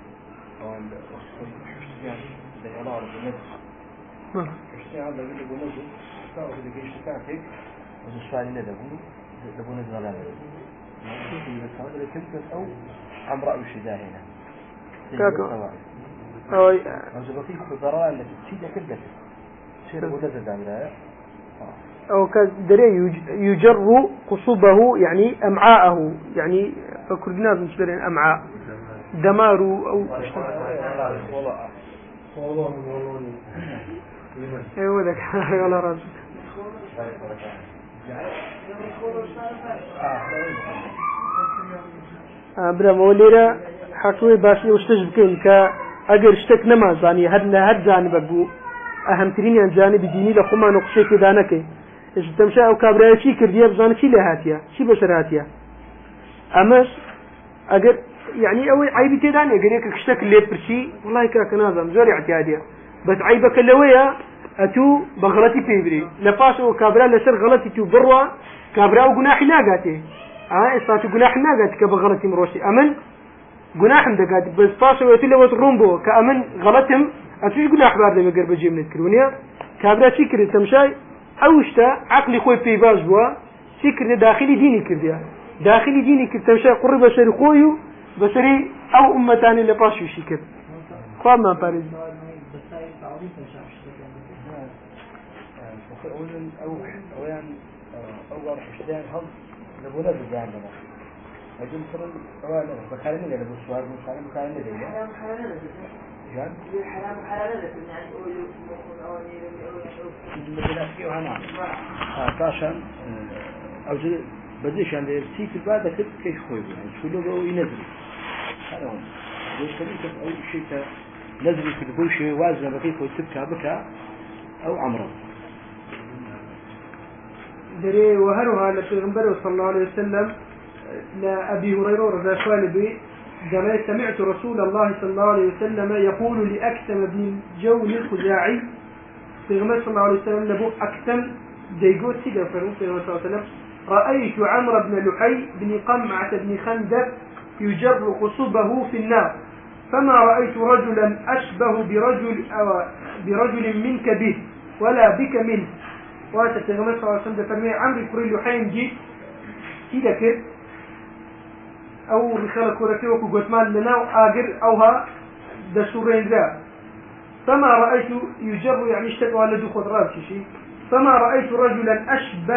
وزشفاني ندبون دبون الغلام أو عمراء الشداهنة كاكو وزبطيك بالضرارة التي تسيد كدت سير مدد دامنا أو كدري يجر قصبه يعني أمعاءه يعني فكردنا بنسبرين أمعاء دمار أو ايوه ذاك ولا راس برا موليرا حكوي باشي وشتجبكين كأجر اشتك نما زاني هدنا هد جانب أبو أهم ترين عن جانب ديني لخما نقشة كذا نكى إيش تمشي أو كابرا شيء كرديه بزان شيء لهاتيا شيء بشر هاتيا أمس أجر يعني أول عيب تداني أجر يك كشتك اللي برشي والله كنازم زوري اعتيادية بس عيبك اللوية أتو بغلطي بيبري لفاسو كابرا لسر غلطي تو بروا كابرا وجناح ناقاتي إستاتو جناح ناقاتي كبغلطي مروسي أمن جناح مدقات بس فاسو يتلي وترومبو كأمن غلطهم أتوش جناح بارد مقر بجيب من الكرونية كابرا شكر تمشي أوشتا عقلي خوي في باز بوا شكر داخلي ديني كرديا داخلي ديني كرد تمشي قرب بشري خويو بشري أو أمتاني لباشو شكر خواب ما بارد أو يعني أو راح يشتغل هم لبونا بالجامعة أجل مثلا أولا بخارين اللي لبوا السؤال بخارين اللي جان حرام يعني مثلا فيه هنا عشان أو جد بديش عند السيف البعد كده كيف خوي يعني شو له هو ينزل هذا هو ليش كده أي شيء نزل في البوش وازن بكيف يتبكى بكى أو عمره دري وهروها للبيغمبر صلى الله عليه وسلم لأبي هريرة رضي الله عنه قال سمعت رسول الله صلى الله عليه وسلم يقول لأكثم بن الجون الخزاعي البيغمبر صلى الله عليه وسلم لبو أكثم ديقوت سيدة فرمو صلى الله عليه وسلم رأيت عمرو بن لحي بن قمعة بن خندق يجر قصبه في النار فما رأيت رجلا أشبه برجل منك به ولا بك منه وقت البيغمبر صلى الله عليه وسلم فرمي عمرو بن لحي جيت سيدة كده أو رسالة كوركي وكو قتمان لنا آقر أوها دسورين ذا فما رأيت يجر يعني اشتكوا لدو خضرات شيء فما رأيت رجلا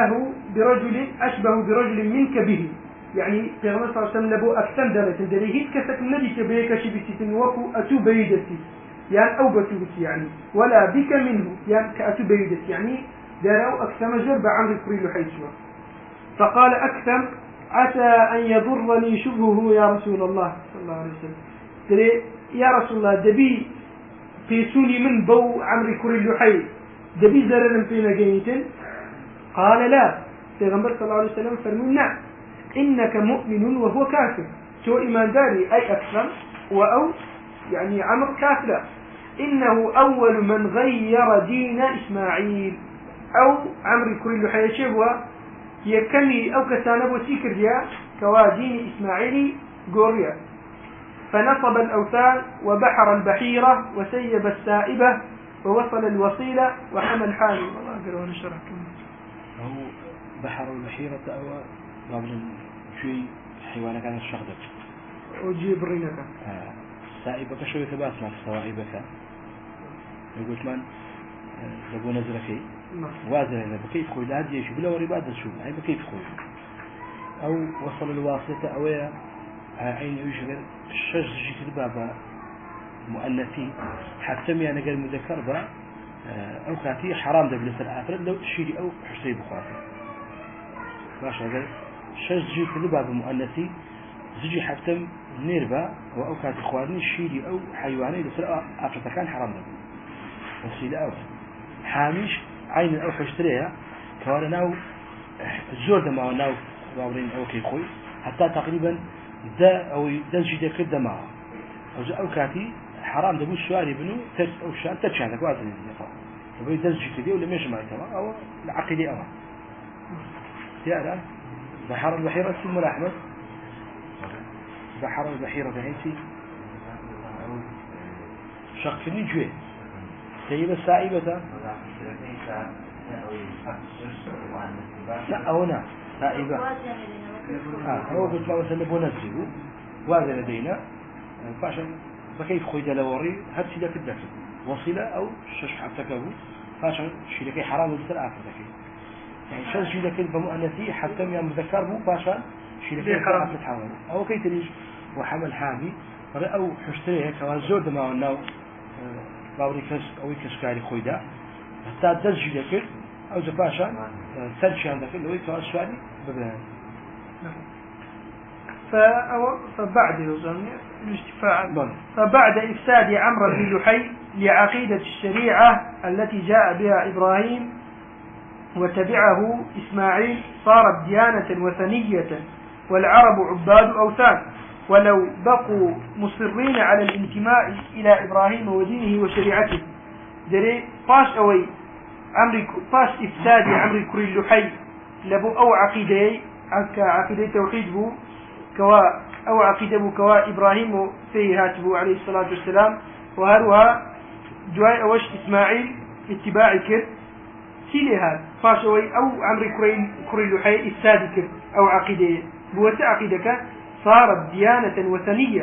أشبه برجل منك به يعني في غمار صلى الله عليه وسلم لبو أكثم دارة دريهيت كسك النبي كبيرك شبتي وكو أتو بيدتي يعني أو بتوبتي يعني ولا بك منه يعني كأتو بيدتي يعني داروا أكثم جرب عمرو كريل حيثوا فقال أكثم عسى أن يضرني شبهه يا رسول الله صلى الله عليه وسلم تري يا رسول الله دبي قيسوني من بو عمرو كريل حي دبي زرنا فينا جينيتن قال لا پیغمبر صلى الله عليه وسلم فرموا نعم إنك مؤمن وهو كافر تو إيمان داري أي أكثر وأو يعني عمرو كافر إنه أول من غير دين إسماعيل أو عمرو كريل حي شبوه يكمي أو كسانب وسيكر ديا كوادين إسماعيلي قوريا فنصب الأوثان وبحر البحيرة وسيب السائبة ووصل الوصيلة وحمل حاله الله أقرأ ونشرح هو بحر البحيرة أو قبل شيء حيوانك عن الشغدك وجيب رينك سائبة كشوية باس معك سوائبك يقول من يقول نزلكي وازن إذا بكيف خوي لا هدي شو بلا ورباد شو هاي بكيف خوي أو وصل الواسطة أو عين يشغل الشجر جيت البابا مؤنثي حتى يعني قال مذكر با أو كاتي حرام ده بلسان آخر لو شيري أو حسي بخاطر باش قال الشجر جيت البابا مؤنثي زجي حتى نيربا أو كاتي إخواني شيري أو حيواني لسان آخر كان حرام ده وصيل أو حامش عين أو حشتريها كوانا ناو الزور ده معه ناو باورين أو كي خوي حتى تقريبا دا أو دزجي ده كده معه أو كاتي حرام ده مش سؤالي بنو تس أو شان تشان ده قاعد ينفع وبي دزجي كده ولا مش معي تمام أو العقيدة أما يا بحر البحيرة اسمه الأحمد بحر البحيرة هيتي شقني جوي سيبة سائبة لا هنا سائبة هو قلت له مثلا بنزله وهذا لدينا فعشان فكيف خوي دلوري هاد شيء في الداخل وصلة أو شش حتى كابو فعشان شيء لكي حرام وزر آخر لكي يعني شش شيء لكي بمؤنثي حتى من مذكر مو فعشان شيء لكي حرام تتحول أو كي تريج وحمل حامي أو حشتريه كوازور دماغ الناو باوري كس أو كسكاري خوي ده حتى دزج لكي أو زباشا سلشان لكي لو يتواصل سؤالي ببنان فبعد فبعد إفساد عمرو بن لحي لعقيدة الشريعة التي جاء بها إبراهيم وتبعه إسماعيل صارت ديانة وثنية والعرب عباد أوثان، ولو بقوا مصرين على الانتماء إلى إبراهيم ودينه وشريعته. دري باش أوي باش إفساد عمرو كري اللحي لبو أو عقيدة توحيد بو كوا أو عقيدة بو كوا إبراهيم فيه هاتبو عليه الصلاة والسلام، وهروها دواي أوش إسماعيل اتباع كر سيلها باش أوي أو عمرو كري اللحي إفساد كر أو عقيدة بوت عقيدك صارت ديانة وثنية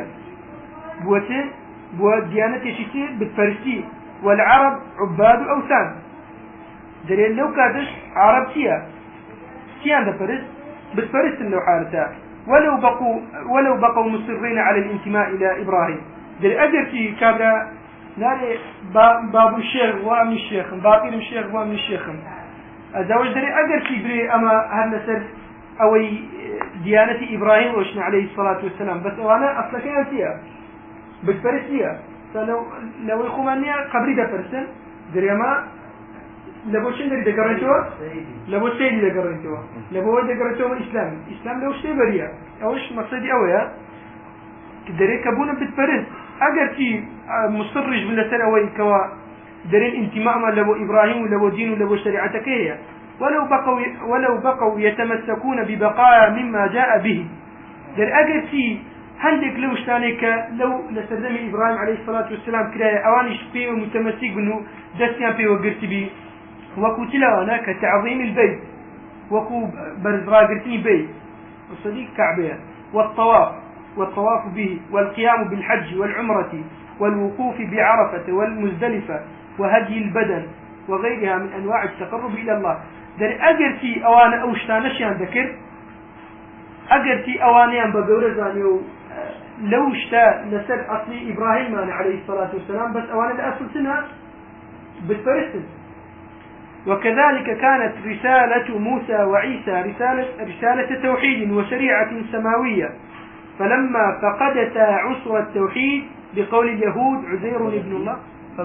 بوت ديانة شتي بالفرسي، والعرب عباد أوثان. دليل لو كادش عرب تيان بفرس بالفرس لو حالته ولو بقوا مصرين على الانتماء إلى إبراهيم. دليل أجرتي كابرا ناري باب الشيخ وامن الشيخ باطل الشيخ وامن الشيخ أزوج دليل أجرتي بري أما هل سر أوي ديانة إبراهيم وشنا عليه الصلاة والسلام، بس أنا أصلا كانت فيها بالفرسية. فلو يخواني قبري ده فرسن دريما لبو شندري ده قرنتوا لبو سيدي ده قرنتوا لبو ده قرنتوا من إسلام لو شيء بريء أوش مقصدي أويا دري كابونا بالفرس أجر في مصرج باللسان أوي كوا دري انتماء ما لبو إبراهيم ولبو دين ولبو شريعتك هي، ولو بقوا يتمسكون ببقايا مما جاء به. در أجر في هندك لو اشتانيك لو لسردم إبراهيم عليه الصلاة والسلام كلا أوانش فيه متمسك بأنه دستيان فيه وقرت به وكو تلاوانا كتعظيم البيت وكو برزرا قرتني بيت وصديق كعبه والطواف به والقيام بالحج والعمرة والوقوف بعرفة والمزدلفة وهدي البدن وغيرها من أنواع التقرب إلى الله. در أجرتي أوانا أوشتانشيان ذكر أجرتي أوانيان بقورزانيو لو اشتا لسد أصلي إبراهيم عليه الصلاة والسلام، بس أولا الأصل سنة بالفرسن. وكذلك كانت رسالة موسى وعيسى رسالة توحيد وشريعة سماوية، فلما فقدتا عصر التوحيد بقول اليهود عزير ابن الله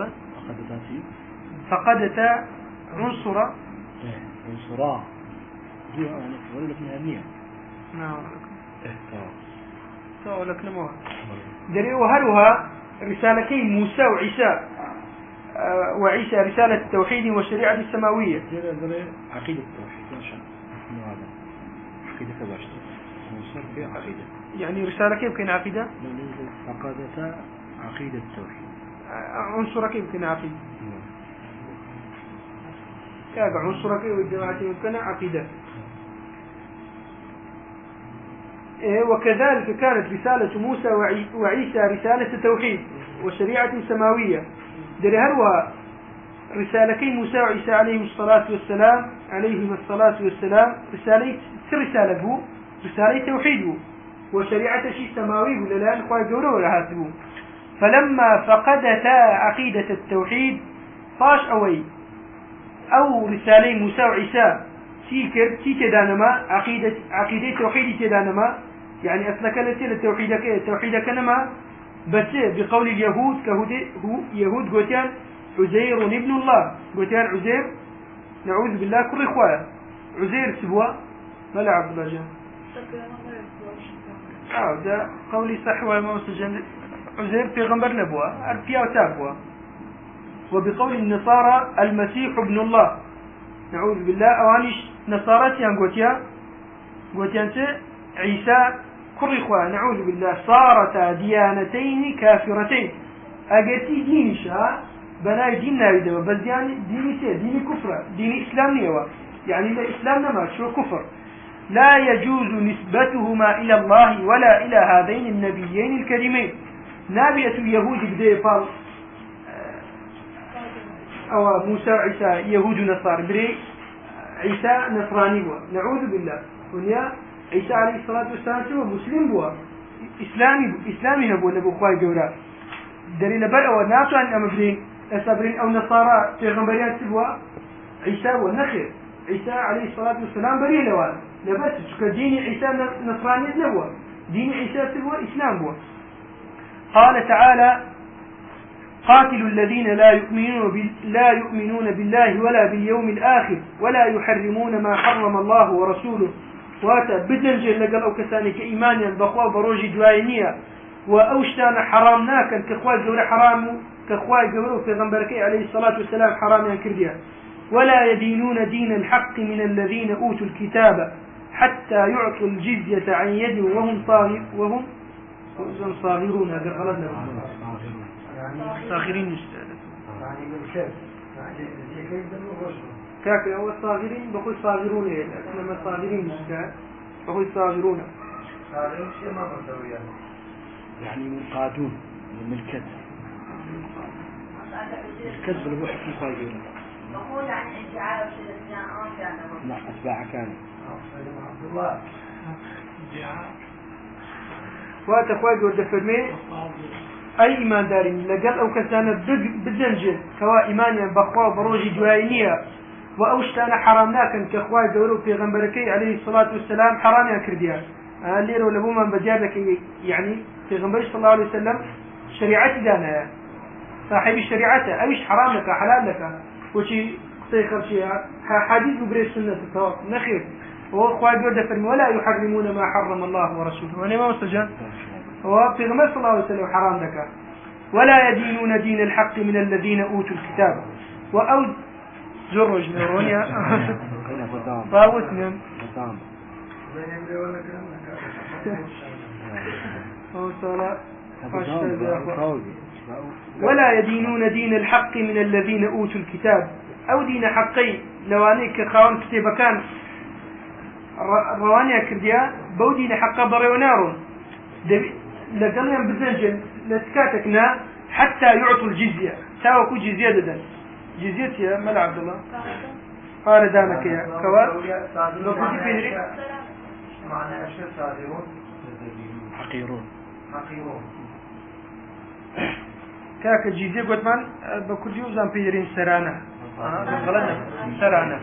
فقدتا عنصر لك نموها دري وهلها رسالتين موسى وعيسى رسالة التوحيد والشريعة السماوية. عقيدة التوحيد عقيدة كباشت موسى في عقيدة يعني رسالة كيف كان عقيدة؟ فقدت عقيدة التوحيد عنصر كيف كان عقيدة؟ كاك عنصر كيف الجماعة كان عقيدة. وكذلك كانت رسالة موسى وعيسى رسالة التوحيد والشريعة السماوية. درهرها رسالتين موسى وعيسى عليهم الصلاة والسلام رسالة توحيد وشريعة شيء سماوي ولا لا نخوي جوره ولا هاتبو. فلما فقدتا عقيدة التوحيد فاش أوي أو رسالين موسى وعيسى تي تدانما عقيدة توحيد تدانما، يعني أصلك التوحيد كنما بس بقول اليهود يهود قوتيان عزير ابن الله قوتيان عزير نعوذ بالله كل إخوة عزير سبوا ما عبد الله جان ده قولي صح وما مسجن عزير في غنبر نبوة أربيا وتابوة. وبقول النصارى المسيح ابن الله نعوذ بالله أوانيش نصارتيان قوتيان عيسى كل إخوة نعوذ بالله صارتا ديانتين كافرتين. أجتي دينشا بناي دين نايدوا بس يعني دين كفر دين إسلام نيوا، يعني الإسلام نما شو كفر لا يجوز نسبتهما إلى الله ولا إلى هذين النبيين الكريمين. نبية اليهود بدي فال أو موسى عيسى يهود نصارى بري عيسى نصراني بوا نعوذ بالله. ونيا عيسى عليه الصلاة والسلام هو مسلم بوا إسلامي هو نبو خواي جورا دليل برأوا ناتو أن أمبرين أسابرين أو نصارى في غنبريات سبوا عيسى والنخير عيسى عليه الصلاة والسلام بري لوان لبس كديني عيسى نصراني نبوا دين عيسى هو إسلام هو. قال تعالى قاتلوا الذين لا يؤمنون بالله ولا باليوم الآخر ولا يحرمون ما حرم الله ورسوله وتبدل لقل أو كسانك إيمانيا بخوا بروج دوائنية وأوشتان حرامناك كخواي جور حرام كخواي جور في غنبركي عليه الصلاة والسلام حرام كرديا ولا يدينون دين الحق من الذين أوتوا الكتاب حتى يعطوا الجزية عن يد وهم صاغرون. هذا غلطنا صاغرين كاك هو الصاغرين بقول صاغرون لما الصاغرين بقول صاغرون يعني منقادون من الكذب الكذب اللي هو حكم صاغرين بقول يعني انت عارف كان لا أتباع كان واتخواي قد فرمي أي إيمان دارين لقل أو كسانة بزنجل كوا إيمانيا بخوا بروجي جوائنية وأوشتانا حرامناكن كخواي دورو في غنبركي عليه الصلاة والسلام حراميا كرديا الليرو لبو من بجابك يعني في غنبرش صلى الله عليه وسلم شريعتي دانا صاحب الشريعة أيش حرام لك حلال لك وشي سيخر شيئا حديث بريش سنة التوقف نخير وخواي قد فرمي ولا يحرمون ما حرم الله ورسوله وانا ما مستجان وفي غمار صلى الله عليه وسلم حرام لك ولا يدينون دين الحق من الذين أوتوا الكتاب وأو زرج نورونيا فاوتنم ولا يدينون دين الحق من الذين أوتوا الكتاب أو دين حقي لوانيك خاون كتاب كان روانيا كرديا بو دين حق بريونارون لقلنا بزنجل لتكاتكنا حتى يعطوا الجزية تاوكو جزية ددا جزية يا ملا عبد الله قال دانك يا كوار لو كنت فيدري معنى أشياء صادرون حقيرون كاك جزية قلت من بكل يوزان فيدرين سرانا غلطنا سرانا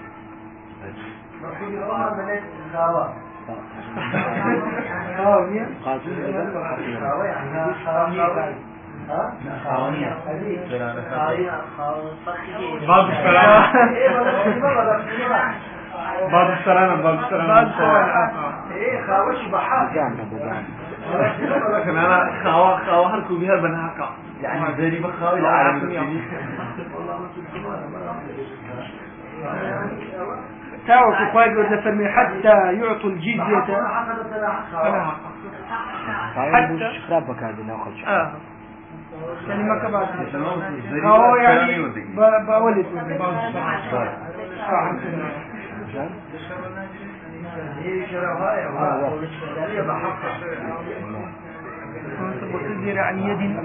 بعض السلامة خاوش بحار أنا خاوة هركو بها بنهاكا يعني ذري بخاوي العالم تاوك خواهي قد فرمي حتى يعطوا الجزية حتى خرابك هذه ناخذ يعني ما كبعت هو يعني بولد وتزير عن يد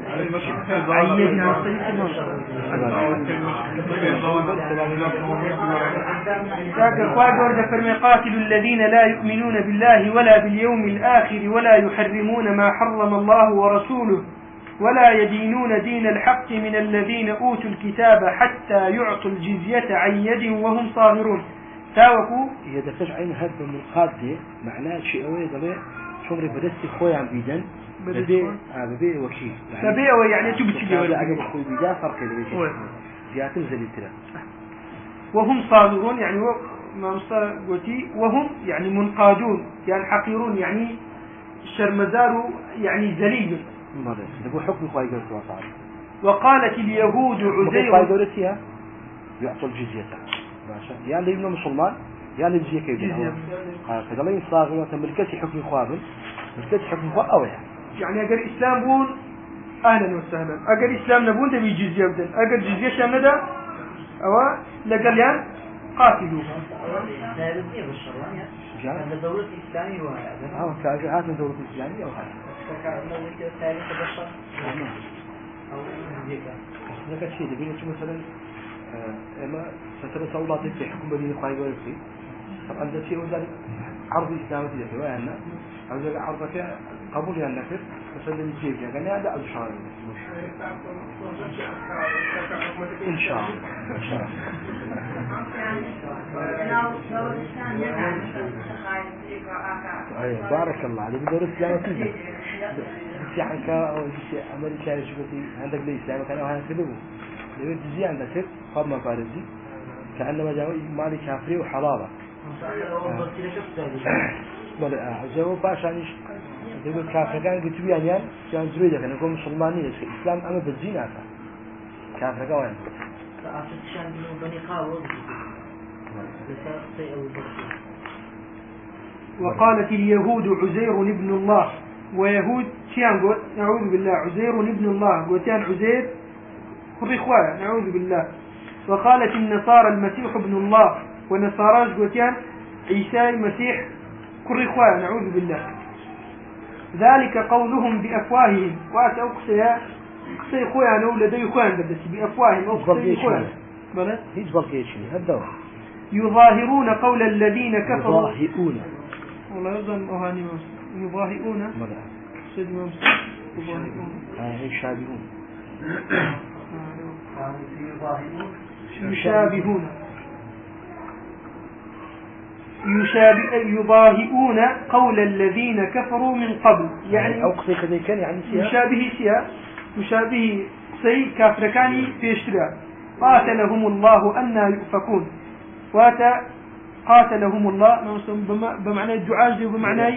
قاتلوا الذين لا يؤمنون بالله ولا باليوم الآخر ولا يحرمون ما حرم الله ورسوله ولا يدينون دين الحق من الذين أوتوا الكتاب حتى يعطوا الجزية عن يد وهم صاغرون تاوكو يدفش عين هذا من القادة معناه شيء أوي ضبع شمري بدستي خوي عن بيدن ببيع وكيل ببيع يعني تبتدي ولا عجب خوي بيدا فرق اللي جاءت زلي ترى وهم صاغرون يعني ما قلتي وهم يعني منقادون يعني حقيرون يعني شرمزار يعني ذليل ده حكم خوي قلت وصار وقالت اليهود عزير قالتها يعطوا الجزية يعني ابن مسلمان يعني الجزية كيف كذا لا يصاغ وتملكتي حكم خوابل ملكتي حكم خوابل يعني أجر إسلام بون أهلا وسهلا أجر إسلام نبون تبي جزية بدن أجر جزية شاملة أو لقال يعني قاتلوا هذا دولة إسلامية وهذا كأجهات من دولة إسلامية أو تاريخ البشر أو هذا الشيء ده بينه مثلا إما فترة أولاد في حكم بني خايب طبعا ده شيء وذلك عرض إسلامي في الرواية أن عرض عرضك قبول يعني نكر مثلا جيب يعني هذا أشعار إن شاء الله أيه بارك الله عليك بدور الإسلام تيجي بسيحك أو بسيح أمريكا شفتي عندك الإسلام كانوا هاي كذبوا لو تجي عندك قبل ما فارزي كأنما جاوا مالي كافري وحلالة بله جواب باشانيش يقول كافر كان قلت بيان كان زويدة كان يقول مسلمانية الإسلام أما بالزين هذا كافر كوين وقالت اليهود عزير ابن الله ويهود شيان قلت نعوذ بالله عزير ابن الله قلتان عزير خريخواه نعوذ بالله. وقالت النصارى المسيح ابن الله ونصاراش قلتان عيسى المسيح خريخواه نعوذ بالله. ذلك قولهم بأفواههم وأتوقسيا قصي خويا أنا ولدي خويا بدس بأفواههم أو قصي خويا بلى هيج بلقيتشي هذا يظاهرون قول الذين كفروا يضاهئون والله يظن أهاني يضاهئون بلى سيد ممس يضاهئون يشابهون يشابهون يضاهئون قول الذين كفروا من قبل يعني أو قصي كذا كان يعني يشابه سي كافركاني في اشتراء قاتلهم الله أن يؤفكون قاتلهم الله بمعنى الدعاء وبمعنى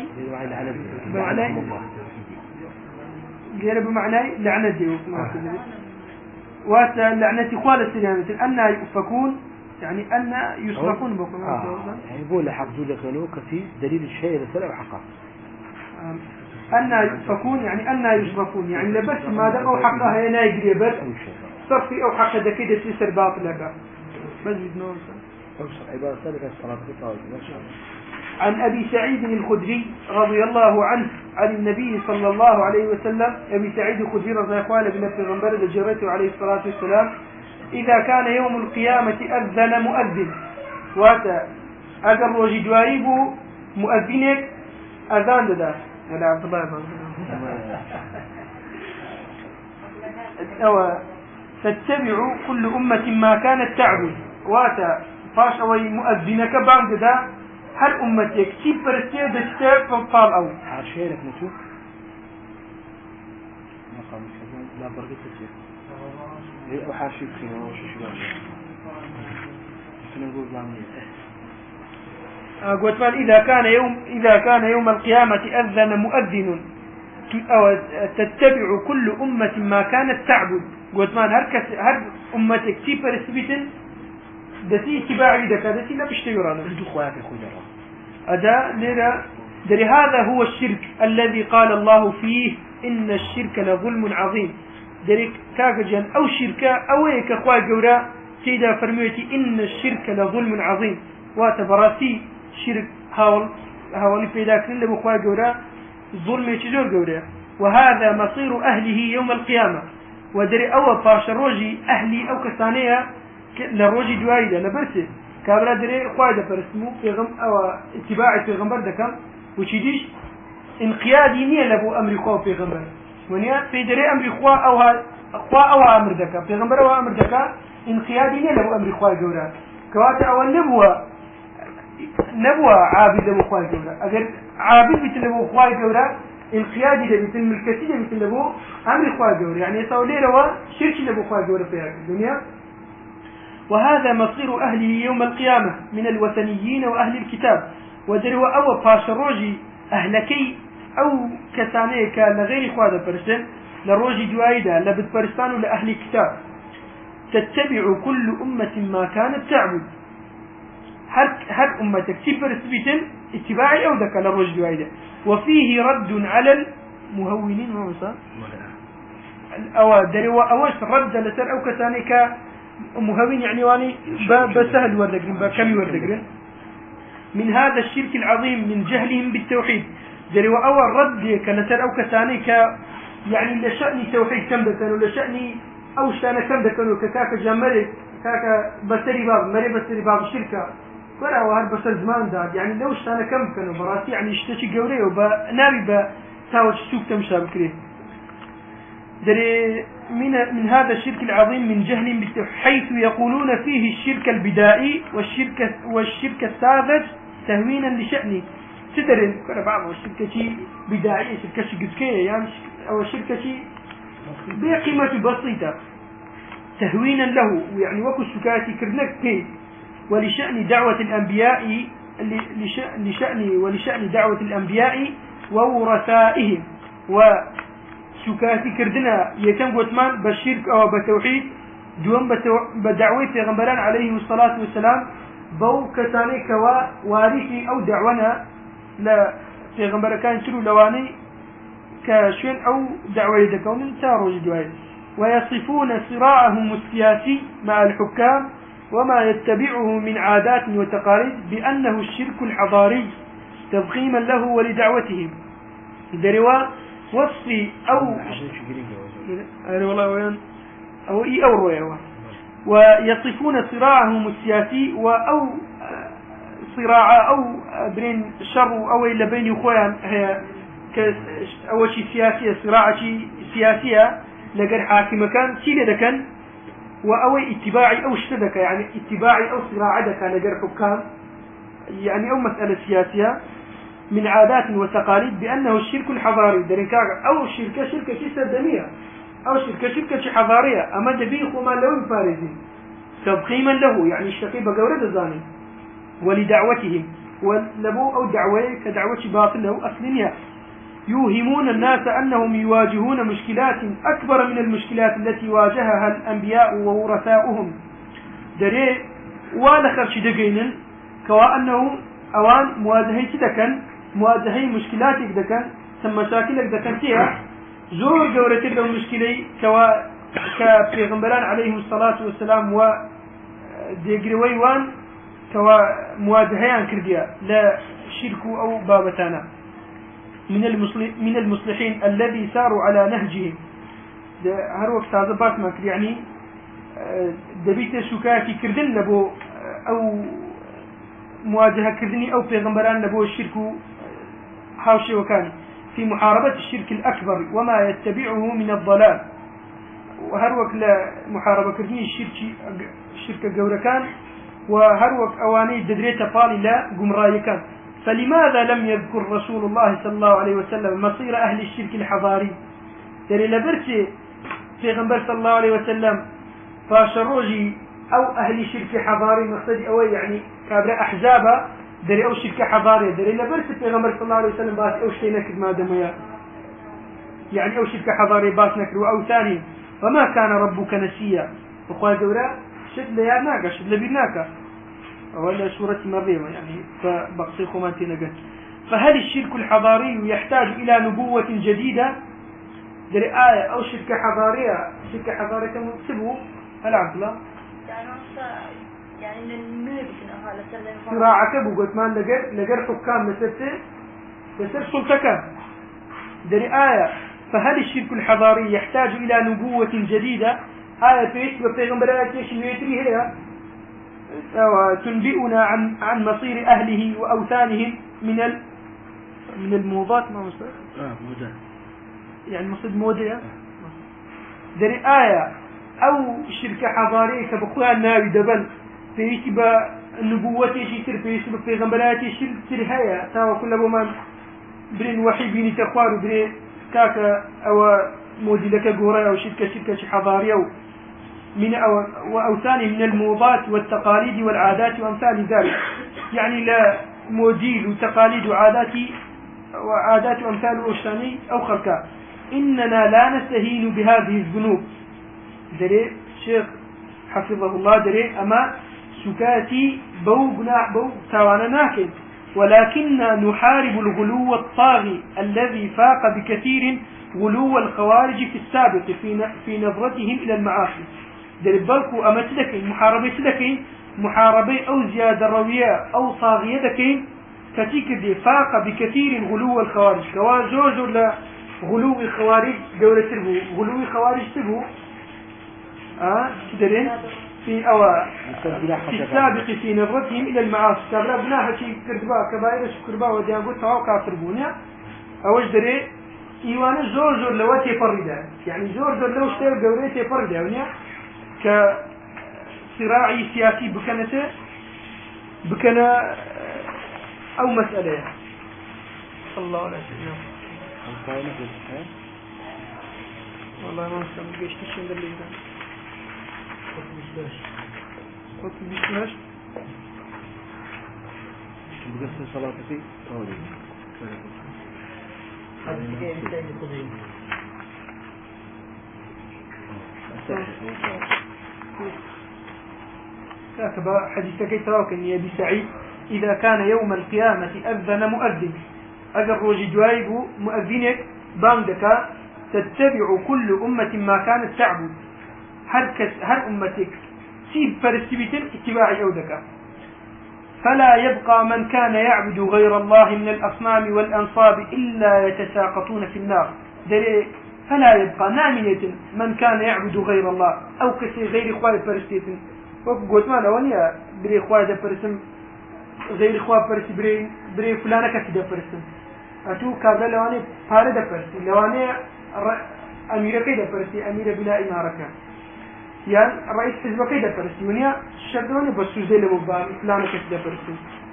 غير بمعنى لعنة لعنة إخوان السلامة أن يؤفكون يعني أن يصرفون بكم يعني يقول حق ذلك له كثير دليل الشيء لسلام حقه أن يصرفون يعني أن يصرفون يعني لبس ما دام أو حقها هنا يجري بس صرفي أو حق ده كده تسر باطل لك بس بدنا عبارة ذلك الصلاة عن أبي سعيد الخدري رضي الله عنه عن النبي صلى الله عليه وسلم أبي سعيد الخدري رضي الله عنه بن الغنبر الجريته عليه الصلاة والسلام إذا كان يوم القيامة أذن مؤذن واتا أجر وجدوائب مؤذنك أذان ده هذا عبد الله تتبع كل أمة ما كانت تعبد واتا فاش أوي مؤذنك بعد ده هل أمتك كيف برستير دستير فالطال أو حاشيرك نشوف لا برقة تسير أو حاشيك فينا أو شو نقول قلت إذا كان يوم القيامة أذن مؤذن أو تتبع كل أمة ما كانت تعبد قلت هر أمتك كيف برستير دسي اتباعي دكا دسي لا بشتيرانا أدا دري هذا هو الشرك الذي قال الله فيه إن الشرك لظلم عظيم دري كاكجان أو شركة أو هيك أخوة جورا سيدا فرميتي إن الشرك لظلم عظيم واتبراتي شرك هاول في ذاك اللي أخوة جورا ظلم يتجور جورا وهذا مصير أهله يوم القيامة ودري أول باشروجي أهلي أو كسانية لروجي دوائدة لبرسه كابلا دري قاعدة فرسمو في غم أو اتباعي في غمبر دكم وشيديش انقيادي نية لبو أمر خواه في غمبر ونيا في دري أمر خواه أو أمر دكا في غمبر أو أمر دكا انقيادي نية لبو أمر خواه جورا كواتا أو نبوة عابد لبو خواه جورا أجر عابد مثل لبو خواه جورا انقيادي مثل ملكتي مثل لبو أمر خواه جورا يعني يساولي روا شرك لبو خواه جورا في الدنيا. وهذا مصير أهله يوم القيامة من الوثنيين وأهل الكتاب ودروا أو باشروجي أهلكي أو كسانيك لغير إخوة برسل لروجي جوايدة لبت برستان لأهل الكتاب تتبع كل أمة ما كانت تعبد هر أمتك تفرس بيتن اتباعي أو ذكا لروجي جوايدة وفيه رد على المهونين موسى أو دروا أوش رد لسر أو كسانيك مهوين يعني واني بسهل وردقرين بكم وردقرين من هذا الشرك العظيم من جهلهم بالتوحيد جري أول رد كنتر أو كثاني يعني لشأن توحيد كم دكانوا لشأن أو شأن كم دكانوا كاك جمري كاك بسري باب مري بسري باب الشركة ولا وهر بس الزمان داد يعني لو شأن كم كانوا براسي يعني اشتشي جوري وبناري تاوج سوق تمشى بكريه دري من هذا الشرك العظيم من جهل حيث يقولون فيه الشرك البدائي والشرك الساذج تهوينا لشأنه تدري كنا بعض الشركة بدائية شركة قزكية يعني أو شركة بقيمة بسيطة تهوينا له يعني وكو سكاتي كرنك كي ولشأن دعوة الأنبياء ولشأن دعوة الأنبياء وورثائهم وسكاتي كردنا يتم قتمان بالشرك أو بالتوحيد دوم بدعوة پیغمبران عليه الصلاة والسلام بو كتاني كوا وارثي أو دعونا لا پیغمبر كان تلو لواني كشين أو دعوة يدكون تاروج دوائي ويصفون صراعهم السياسي مع الحكام وما يتبعه من عادات وتقاليد بأنه الشرك الحضاري تضخيما له ولدعوتهم دروا وصفي أو ويصفون صراعهم السياسي أو صراع أو بين شر أو إلا بين أخوان هي أول شيء سياسية صراع شيء سياسية لقر حاكم كان شيء لكن وأوي اتباعي أو اشتدك يعني اتباعي أو صراعدك لقر حكام يعني أو مسألة سياسية من عادات وتقاليد بأنه الشرك الحضاري دريكاغ أو شركة سدمية أو شركة حضارية أما دبيخ وما لون فارزين تضخيما له يعني الشقي بقورة الزاني ولدعوتهم ولبو أو دعوة كدعوة باطل له أصلية يوهمون الناس أنهم يواجهون مشكلات أكبر من المشكلات التي واجهها الأنبياء وورثاؤهم دري وانا خرش دقينا كوا أنه أوان مواجهي تدكن مواجهي مشكلاتك دكن ثم مشاكلك دكن فيها زور جورة له مشكلة كوا كبيغمبران عليه الصلاة والسلام وديقروي وان كوا مواجهيان كرديا لا شركوا أو بابتانا من المصلحين الذي ساروا على نهجهم هر وقت هذا باس ما يعني دبيت سكاتي كردن لبو أو مواجهة كردني أو پیغمبران لبو الشرك حاوشي وكان في محاربة الشرك الأكبر وما يتبعه من الضلال وهر وقت محاربة كردني الشرك جوركان وهر وقت أواني ددريت طالي لا قمراي كان فلماذا لم يذكر رسول الله صلى الله عليه وسلم مصير أهل الشرك الحضاري يعني لبرتي في غنبر صلى الله عليه وسلم فاشروجي أو أهل الشرك حضاري مقصدي أوي يعني كابرا أحزابا دري أو شرك حضاري دري لبرتي في غنبر صلى الله عليه وسلم باس أو شيء نكد ما دميا يعني أو شرك حضاري باس نكد أو ثاني وما كان ربك نسيا وقال جورا شد لياناك شد لبيناك ولا سورة مريم يعني فبقصيكم أنت نجت فهل الشرك الحضاري يحتاج إلى نبوة جديدة دري آية أو شركة حضارية شركة حضارية تسبوا هل عبد الله يعني الملك صراعك بقولت ما لقر حكام لسر سلطك دري آية فهل الشرك الحضاري يحتاج إلى نبوة جديدة آية فيش بفيغمبرات يشويتري هي تنبئنا عن مصير أهله وأوثانهم من الموضات ما مصير يعني مصير مودية دري آية أو شركة حضارية كبقوها الناوي دبل فيش بالنبوة يشير فيش بفيغمبرات يشير هيا تاوى كل بمان برين وحي بيني تخوار وبرين كاكا أو مودي لك قوري أو شركة حضارية من وأوثان من الموضات والتقاليد والعادات وأمثال ذلك يعني لا موديل وتقاليد وعادات وأمثال أوشاني أو خلقا إننا لا نستهين بهذه الذنوب دري شيخ حفظه الله دري أما سكاتي بو قناع بو تاوانا ناكد ولكننا نحارب الغلو الطاغي الذي فاق بكثير غلو الخوارج في السابق في نظرتهم إلى المعاصي دربالكو أما تدكين محاربة أو زيادة روية أو طاغية دكين كتيك فاق بكثير غلو الخوارج كوازوزو لغلو الخوارج دولة تربو غلو الخوارج تربو تدرين في السابق في نظرتهم إلى المعاصي تغربناها شيء كردبا كبائر شكربا وديانقو تواو كافربونيا أوش دري إيوانا زور لو تفردا يعني زور لو اشتغل جوري تفردا يعني كصراعي سياسي بكنا أو مسألة الله لا سيدنا والله ما أسلم بقيش تشين دليل خط بيشلاش بقصة صلاتي أولي كاتب حديثك تراكن يا أبي سعيد إذا كان يوم القيامة أذن مؤذن أجر روجي جوايب مؤذنك باندك تتبع كل أمة ما كانت تعبد هر أمتك سيب فرستبتن اتباع أودك فلا يبقى من كان يعبد غير الله من الأصنام والأنصاب إلا يتساقطون في النار فلا يبقى نامية من كان يعبد غير الله أو كسي غير إخوة فرستبتن وقلت ما لوني بري إخوة فرستم غير إخوة فرست بري فلانة كسي فرستم أتو كابلا لواني بارة فرستم لواني أميرة كيدا فرستي أميرة بلا إمارة يعني رئيس حزب كيدا فرستي ونيا شردوني بس زي لبوبان فلانة كيدا فرستي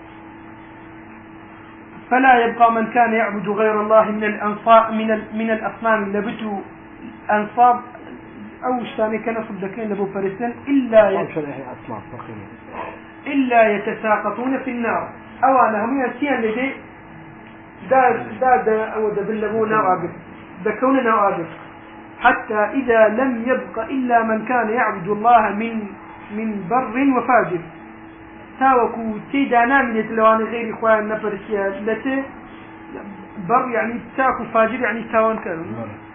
فلا يبقى من كان يعبد غير الله من الأنصاب من الأصنام لبتوا أنصاب أو ثاني كان صدقين لبو فرستن إلا يتساقطون في النار أو أنا هم يسيان لدي دا أو دا باللبونا واقف دا كوننا واقف حتى إذا لم يبق إلا من كان يعبد الله من بر وفاجر تاوكو تيدانا من يتلوان غير إخوان نفرسيا لتي بر يعني تاكو فاجر يعني تاوان كانوا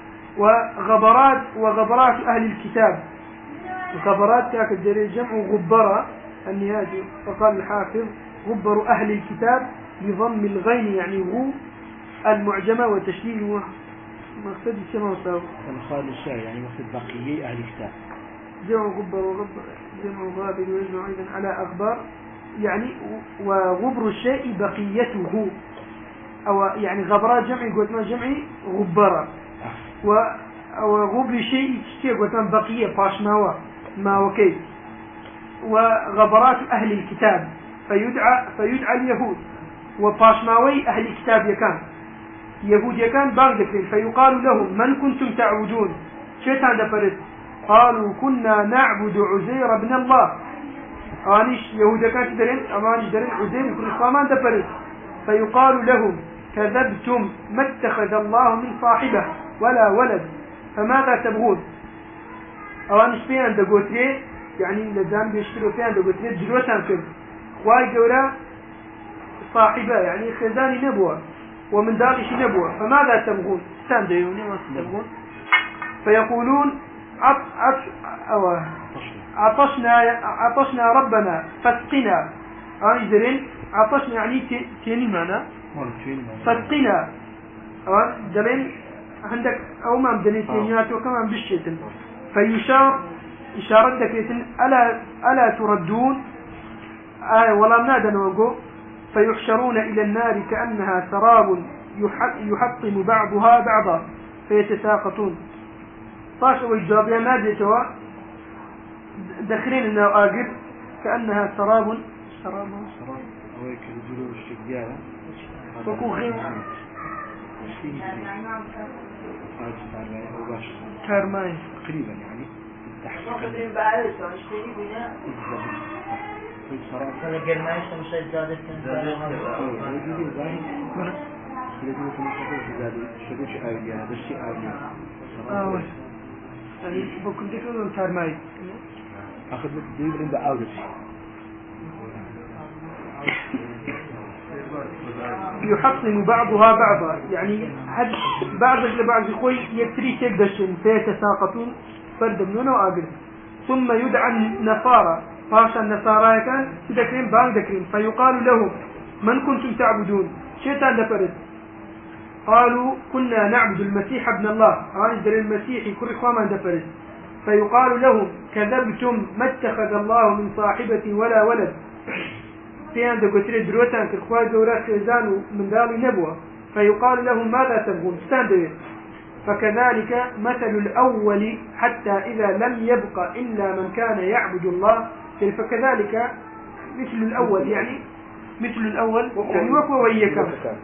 وغبرات أهل الكتاب غبرات تاك الجري جمع غبرة النهاية فقال الحافظ غبر أهل الكتاب بضم الغين يعني غو المعجمة وتشديد مقصد السماء والسماء المخالف الشعر يعني مقصد بقية أهل الكتاب جمع غبر وغبر جمع غابر ويجمع أيضا على أخبار يعني وغبر الشيء بقيته أو يعني غبرات جمعي قلت ما جمعي غبرة وغبر شيء قلت ما بقية باش ما وكي وغبرات أهل الكتاب فيدعى اليهود وباشماوي أهل الكتاب يكان يهود يكان باغدكين فيقال لهم من كنتم تعبدون شيطان دفرت قالوا كنا نعبد عزير بن الله أنيش يهود كان تدرين أمانيش درين عزير كل إسلامان دفرت فيقال لهم كذبتم ما اتخذ الله من صاحبه ولا ولد فماذا تبغون أوانيش فيان دقوتري يعني لزام بيشتروا فيان دقوتري جلوتان كذب خواي جورا صاحبه يعني خزاني نبوة ومن داقش نبوة فماذا تبغون سانديوني ما تبغون فيقولون عطشنا ربنا فاسقنا إذن عطشنا يعني تيني معنا فاسقنا دلين عندك أو ما مدني تينيات وكمان بالشيطن فيشار إشارة دكيتن ألا تردون ولا منادى نوقو فيحشرون إلى النار كأنها سراب يحطم بعضها بعضا فيتساقطون طاش والجواب يا نادي توا داخلين انه آقر كأنها سراب ويك الجلو الشجاعة وكو خيم كارماي تقريبا يعني مقدرين بعالش واشتري بنا هذا قرمايش مشاهد زادت يعني بكون تكون كارماي أخذ لك ديب عند أولش يحطم بعضها بعضا يعني بعض لبعض خوي يكتري تقدشن فيتساقطون فرد منه وآقل ثم يدعى النصارى فاشا النصارى كان تذكرين بان ذكرين فيقال لهم من كنتم تعبدون شيطان لفرد قالوا كنا نعبد المسيح ابن الله عند المسيح كل خواما دفرد فيقال لهم كذبتم ما اتخذ الله من صاحبة ولا ولد في عندك قتل دروتان كالخواه جورا خيزان من دالي نبوة فيقال لهم ماذا تبغون استاندوا فكذلك مثل الأول حتى إذا لم يبق إلا من كان يعبد الله. فكذلك مثل الأول يعني مثل الأول يعني وكو ويكم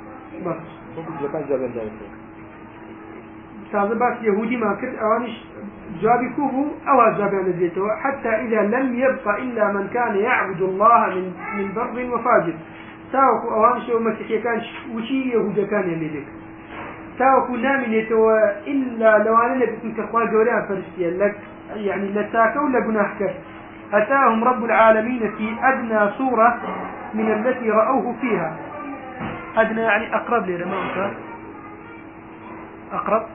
تازه باس يهودي ما كرت أوانش جوابي كوبو أو جوابي على زيته حتى إذا لم يبق إلا من كان يعبد الله من بر وفاجر تاوكو أوانش ومسيحي كان وشي يهودا كان يليك تاوكو نامنيته إلا لو أنا لبسن كخوا جوريان فرشتيا لك يعني لتاكا ولا جناحك أتاهم رب العالمين في أدنى صورة من التي رأوه فيها. أدنى يعني أقرب لي ما أقرب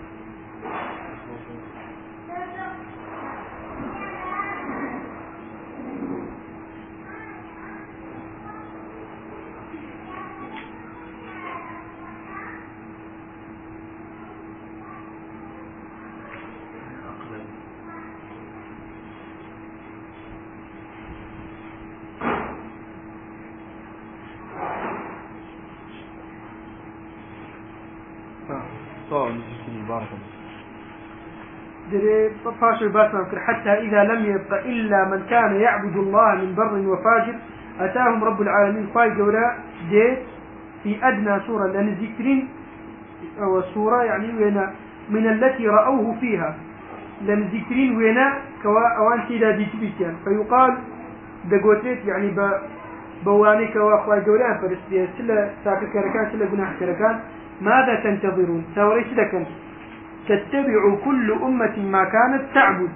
حتى إذا لم يبق إلا من كان يعبد الله من بر وفاجر أتاهم رب العالمين فاي جورا ديت في أدنى سورة لأن ذكرين أو سورة يعني وينا من التي رأوه فيها لأن ذكرين وينا كوا أوان سيدا ديتبيتيان فيقال دقوتيت يعني بواني كوا فاي جورا فرسلية سلا ساكر كركان سلا جناح كركان ماذا تنتظرون سوريش لكن تتبع كل أمة ما كانت تعبد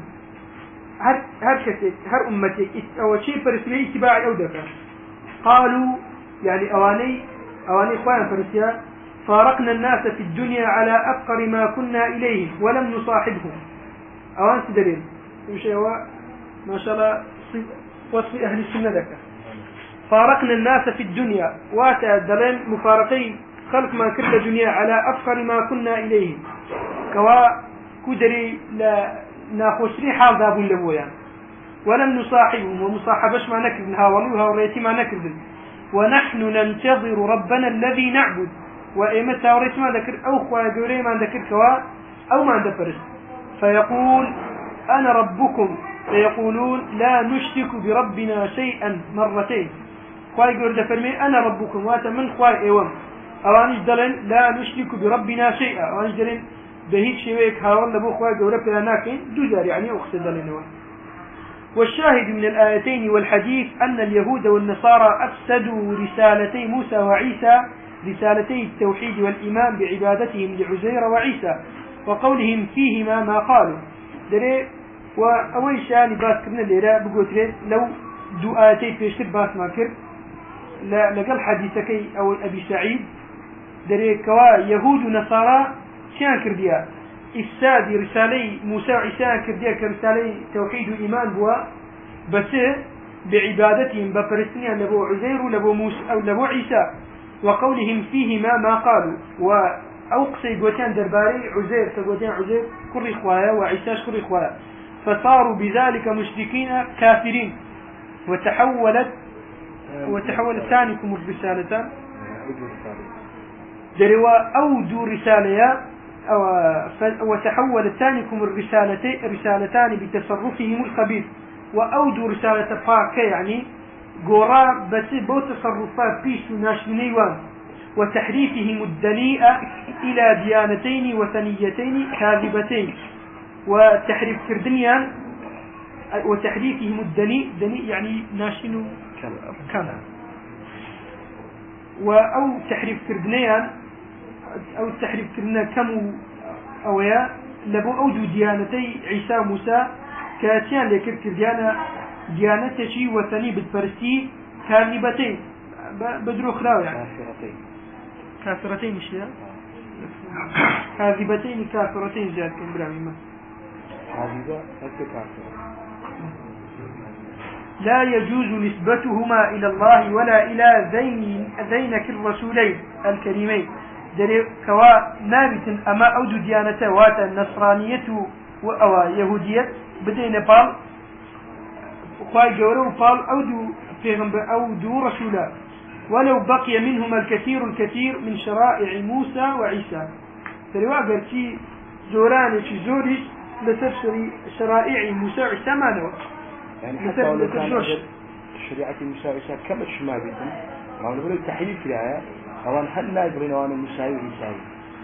هر أمتك أو شيء فرسلي اتباع أو دفع قالوا يعني أواني إخوان فرسيا فارقنا الناس في الدنيا على أفقر ما كنا إليه ولم نصاحبهم أوان سدرين ما شاء الله وصف أهل السنة ذاك فارقنا الناس في الدنيا واتا دلين مفارقين خلق ما كل الدنيا على أفقر ما كنا إليه كوا كدري لا ناخوشري حال ذابو لبويا ولم نصاحبهم ومصاحبش ما نكرنها ولوها وريتي ما نكرن ونحن ننتظر ربنا الذي نعبد وإمتى وريتي ما ذكر أو خوا جوري ما ذكر كوا أو ما ذكرش فيقول أنا ربكم فيقولون لا نشرك بربنا شيئا مرتين خوا جور دفرمي أنا ربكم واتا من خوا إيوم أوانيش دلن لا نشرك بربنا شيئا أوانيش دلن بهيج شيء هاول لبو خوا جورب لناكين دوزار يعني أقصد لنا. والشاهد من الآيتين والحديث أن اليهود والنصارى أفسدوا رسالتي موسى وعيسى رسالتي التوحيد والإيمان بعبادتهم لعزير وعيسى وقولهم فيهما ما قالوا دري وأول شيء باس كرنا الليلة بقولت لو دو آيتي فيشتر باس ما كر لقل حديثكي أو أبي سعيد دري كوا يهود ونصارى شان كرديا إفساد رسالي موسى وعيسى كرديا كرسالي توحيد وإيمان بوا بس بعبادتهم بفرسنيا لبو عزير ولبو موسى أو لبو عيسى وقولهم فيهما ما قالوا وأوقسي قوتان درباري عزير تقوتان عزير كل إخوايا وعيسى كل إخوايا فصاروا بذلك مشركين كافرين وتحولت ثانيكم الرسالة دروا أودوا رسالة وتحول ثانيكم رسالتان بتصرفهم الخبيث وأودوا رسالة فاكة يعني قرا بس بو تصرفات بيش ناشنيوان وتحريفهم الدنيئة إلى ديانتين وثنيتين كاذبتين وتحريف كردنيان وتحريفهم الدنيء يعني ناشنو كان أو تحريف كردنيان أو تحريف كردنا كمو أويا لبو أودو ديانتي عيسى موسى كاتيان لكر ديانتشي وثني بالفرسي كاذبتين بدرو خلاو يعني كافرتين شيء كاذبتين كافرتين زاد كبرامي لا يجوز نسبتهما إلى الله ولا إلى ذينك الرسولين الكريمين دري كوا نابت أما أودو ديانته واتا النصرانية أو يهودية بدينا بال خواي جورو بال أودو رسولا ولو بقي منهما الكثير من شرائع موسى وعيسى دري واقر شي زوراني زوري لسر شرائع موسى ثمانه يعني حتى لو كان الشريعة المساوسة كم تشمع بيتم ما نقول التحليل كده طبعا هل لا يبرين وانا مساوي يساوي.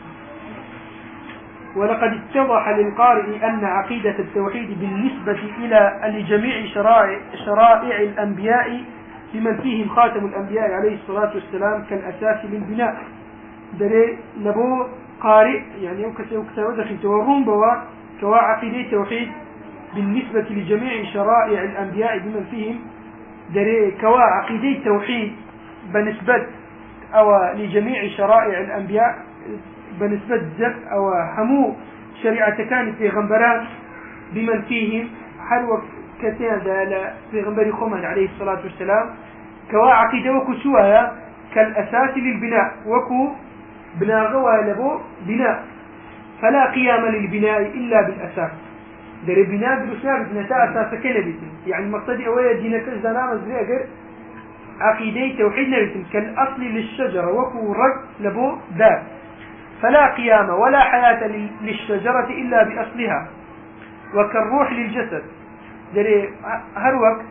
ولقد اتضح للقارئ أن عقيدة التوحيد بالنسبة إلى لجميع شرائع الأنبياء بمن فيهم خاتم الأنبياء عليه الصلاة والسلام كالأساس للبناء دري لبو قارئ يعني وكتاب دخل تورون بوا كوا عقيدة التوحيد بالنسبة لجميع شرائع الأنبياء بمن فيهم دري كوا عقيدة التوحيد بالنسبة أو لجميع شرائع الأنبياء بالنسبة زك أو همو شريعة كانت في غنبران بمن فيهم حل وكثير ذا في غنبري خمد عليه الصلاة والسلام كوا عقيدة وكو سواها كالأساس للبناء وكو بناغوا لبو بناء فلا قيام للبناء إلا بالأساس در البناء بالأساس نتا أساس كنبيت يعني مقصدي أولا دينك الزنام الزريقر عقيدة توحيد نبيت كالأصل للشجرة وكو رق لبو دار فلا قيام ولا حياة للشجرة إلا بأصلها وكالروح للجسد در هروك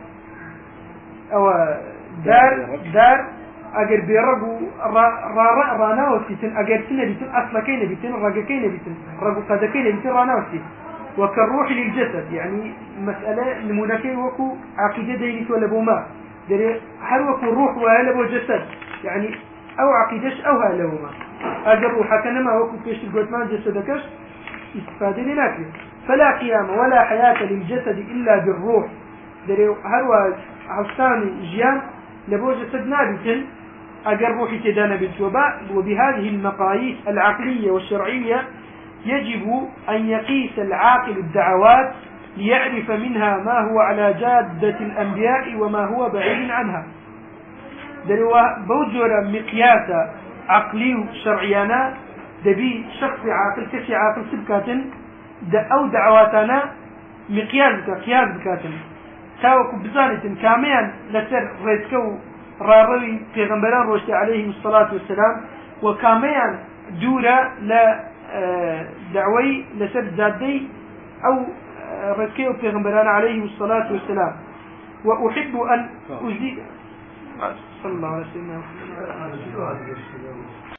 أو دار أجر بيرجو راناوسيتن أجر سنة بيتن أصل كين بيتن رجع كين بيتن رجو قد كين بيتن راناوسي وكالروح للجسد يعني مسألة نمونكي وكو عقيدة دينك ولا بوما دري هل وكو الروح ولا بو جسد يعني أو عقيدش أو هلا بوما أجر روحك نما وكو فيش الجسمان جسدكش استفادة لناكل فلا قيام ولا حياة للجسد إلا بالروح دري هل وعصان جيان لبو جسد نابت أجر روحي تدان بالتوباء وبهذه المقاييس العقلية والشرعية يجب أن يقيس العاقل الدعوات ليعرف منها ما هو على جادة الأنبياء وما هو بعيد عنها دروا بوجر مقياس عقلي شرعيانا دبي شخص عاقل كشي عاقل سبكات أو دعواتنا قياس بكاتن تاوكو بزانة كاميان لسر ريسكو راروي في غنبران روشي عليه الصلاة والسلام وكاميان دورة لدعوي لسر زادي أو ريسكو في غنبران عليه الصلاة والسلام وأحب أن أزيد صلى الله عليه وسلم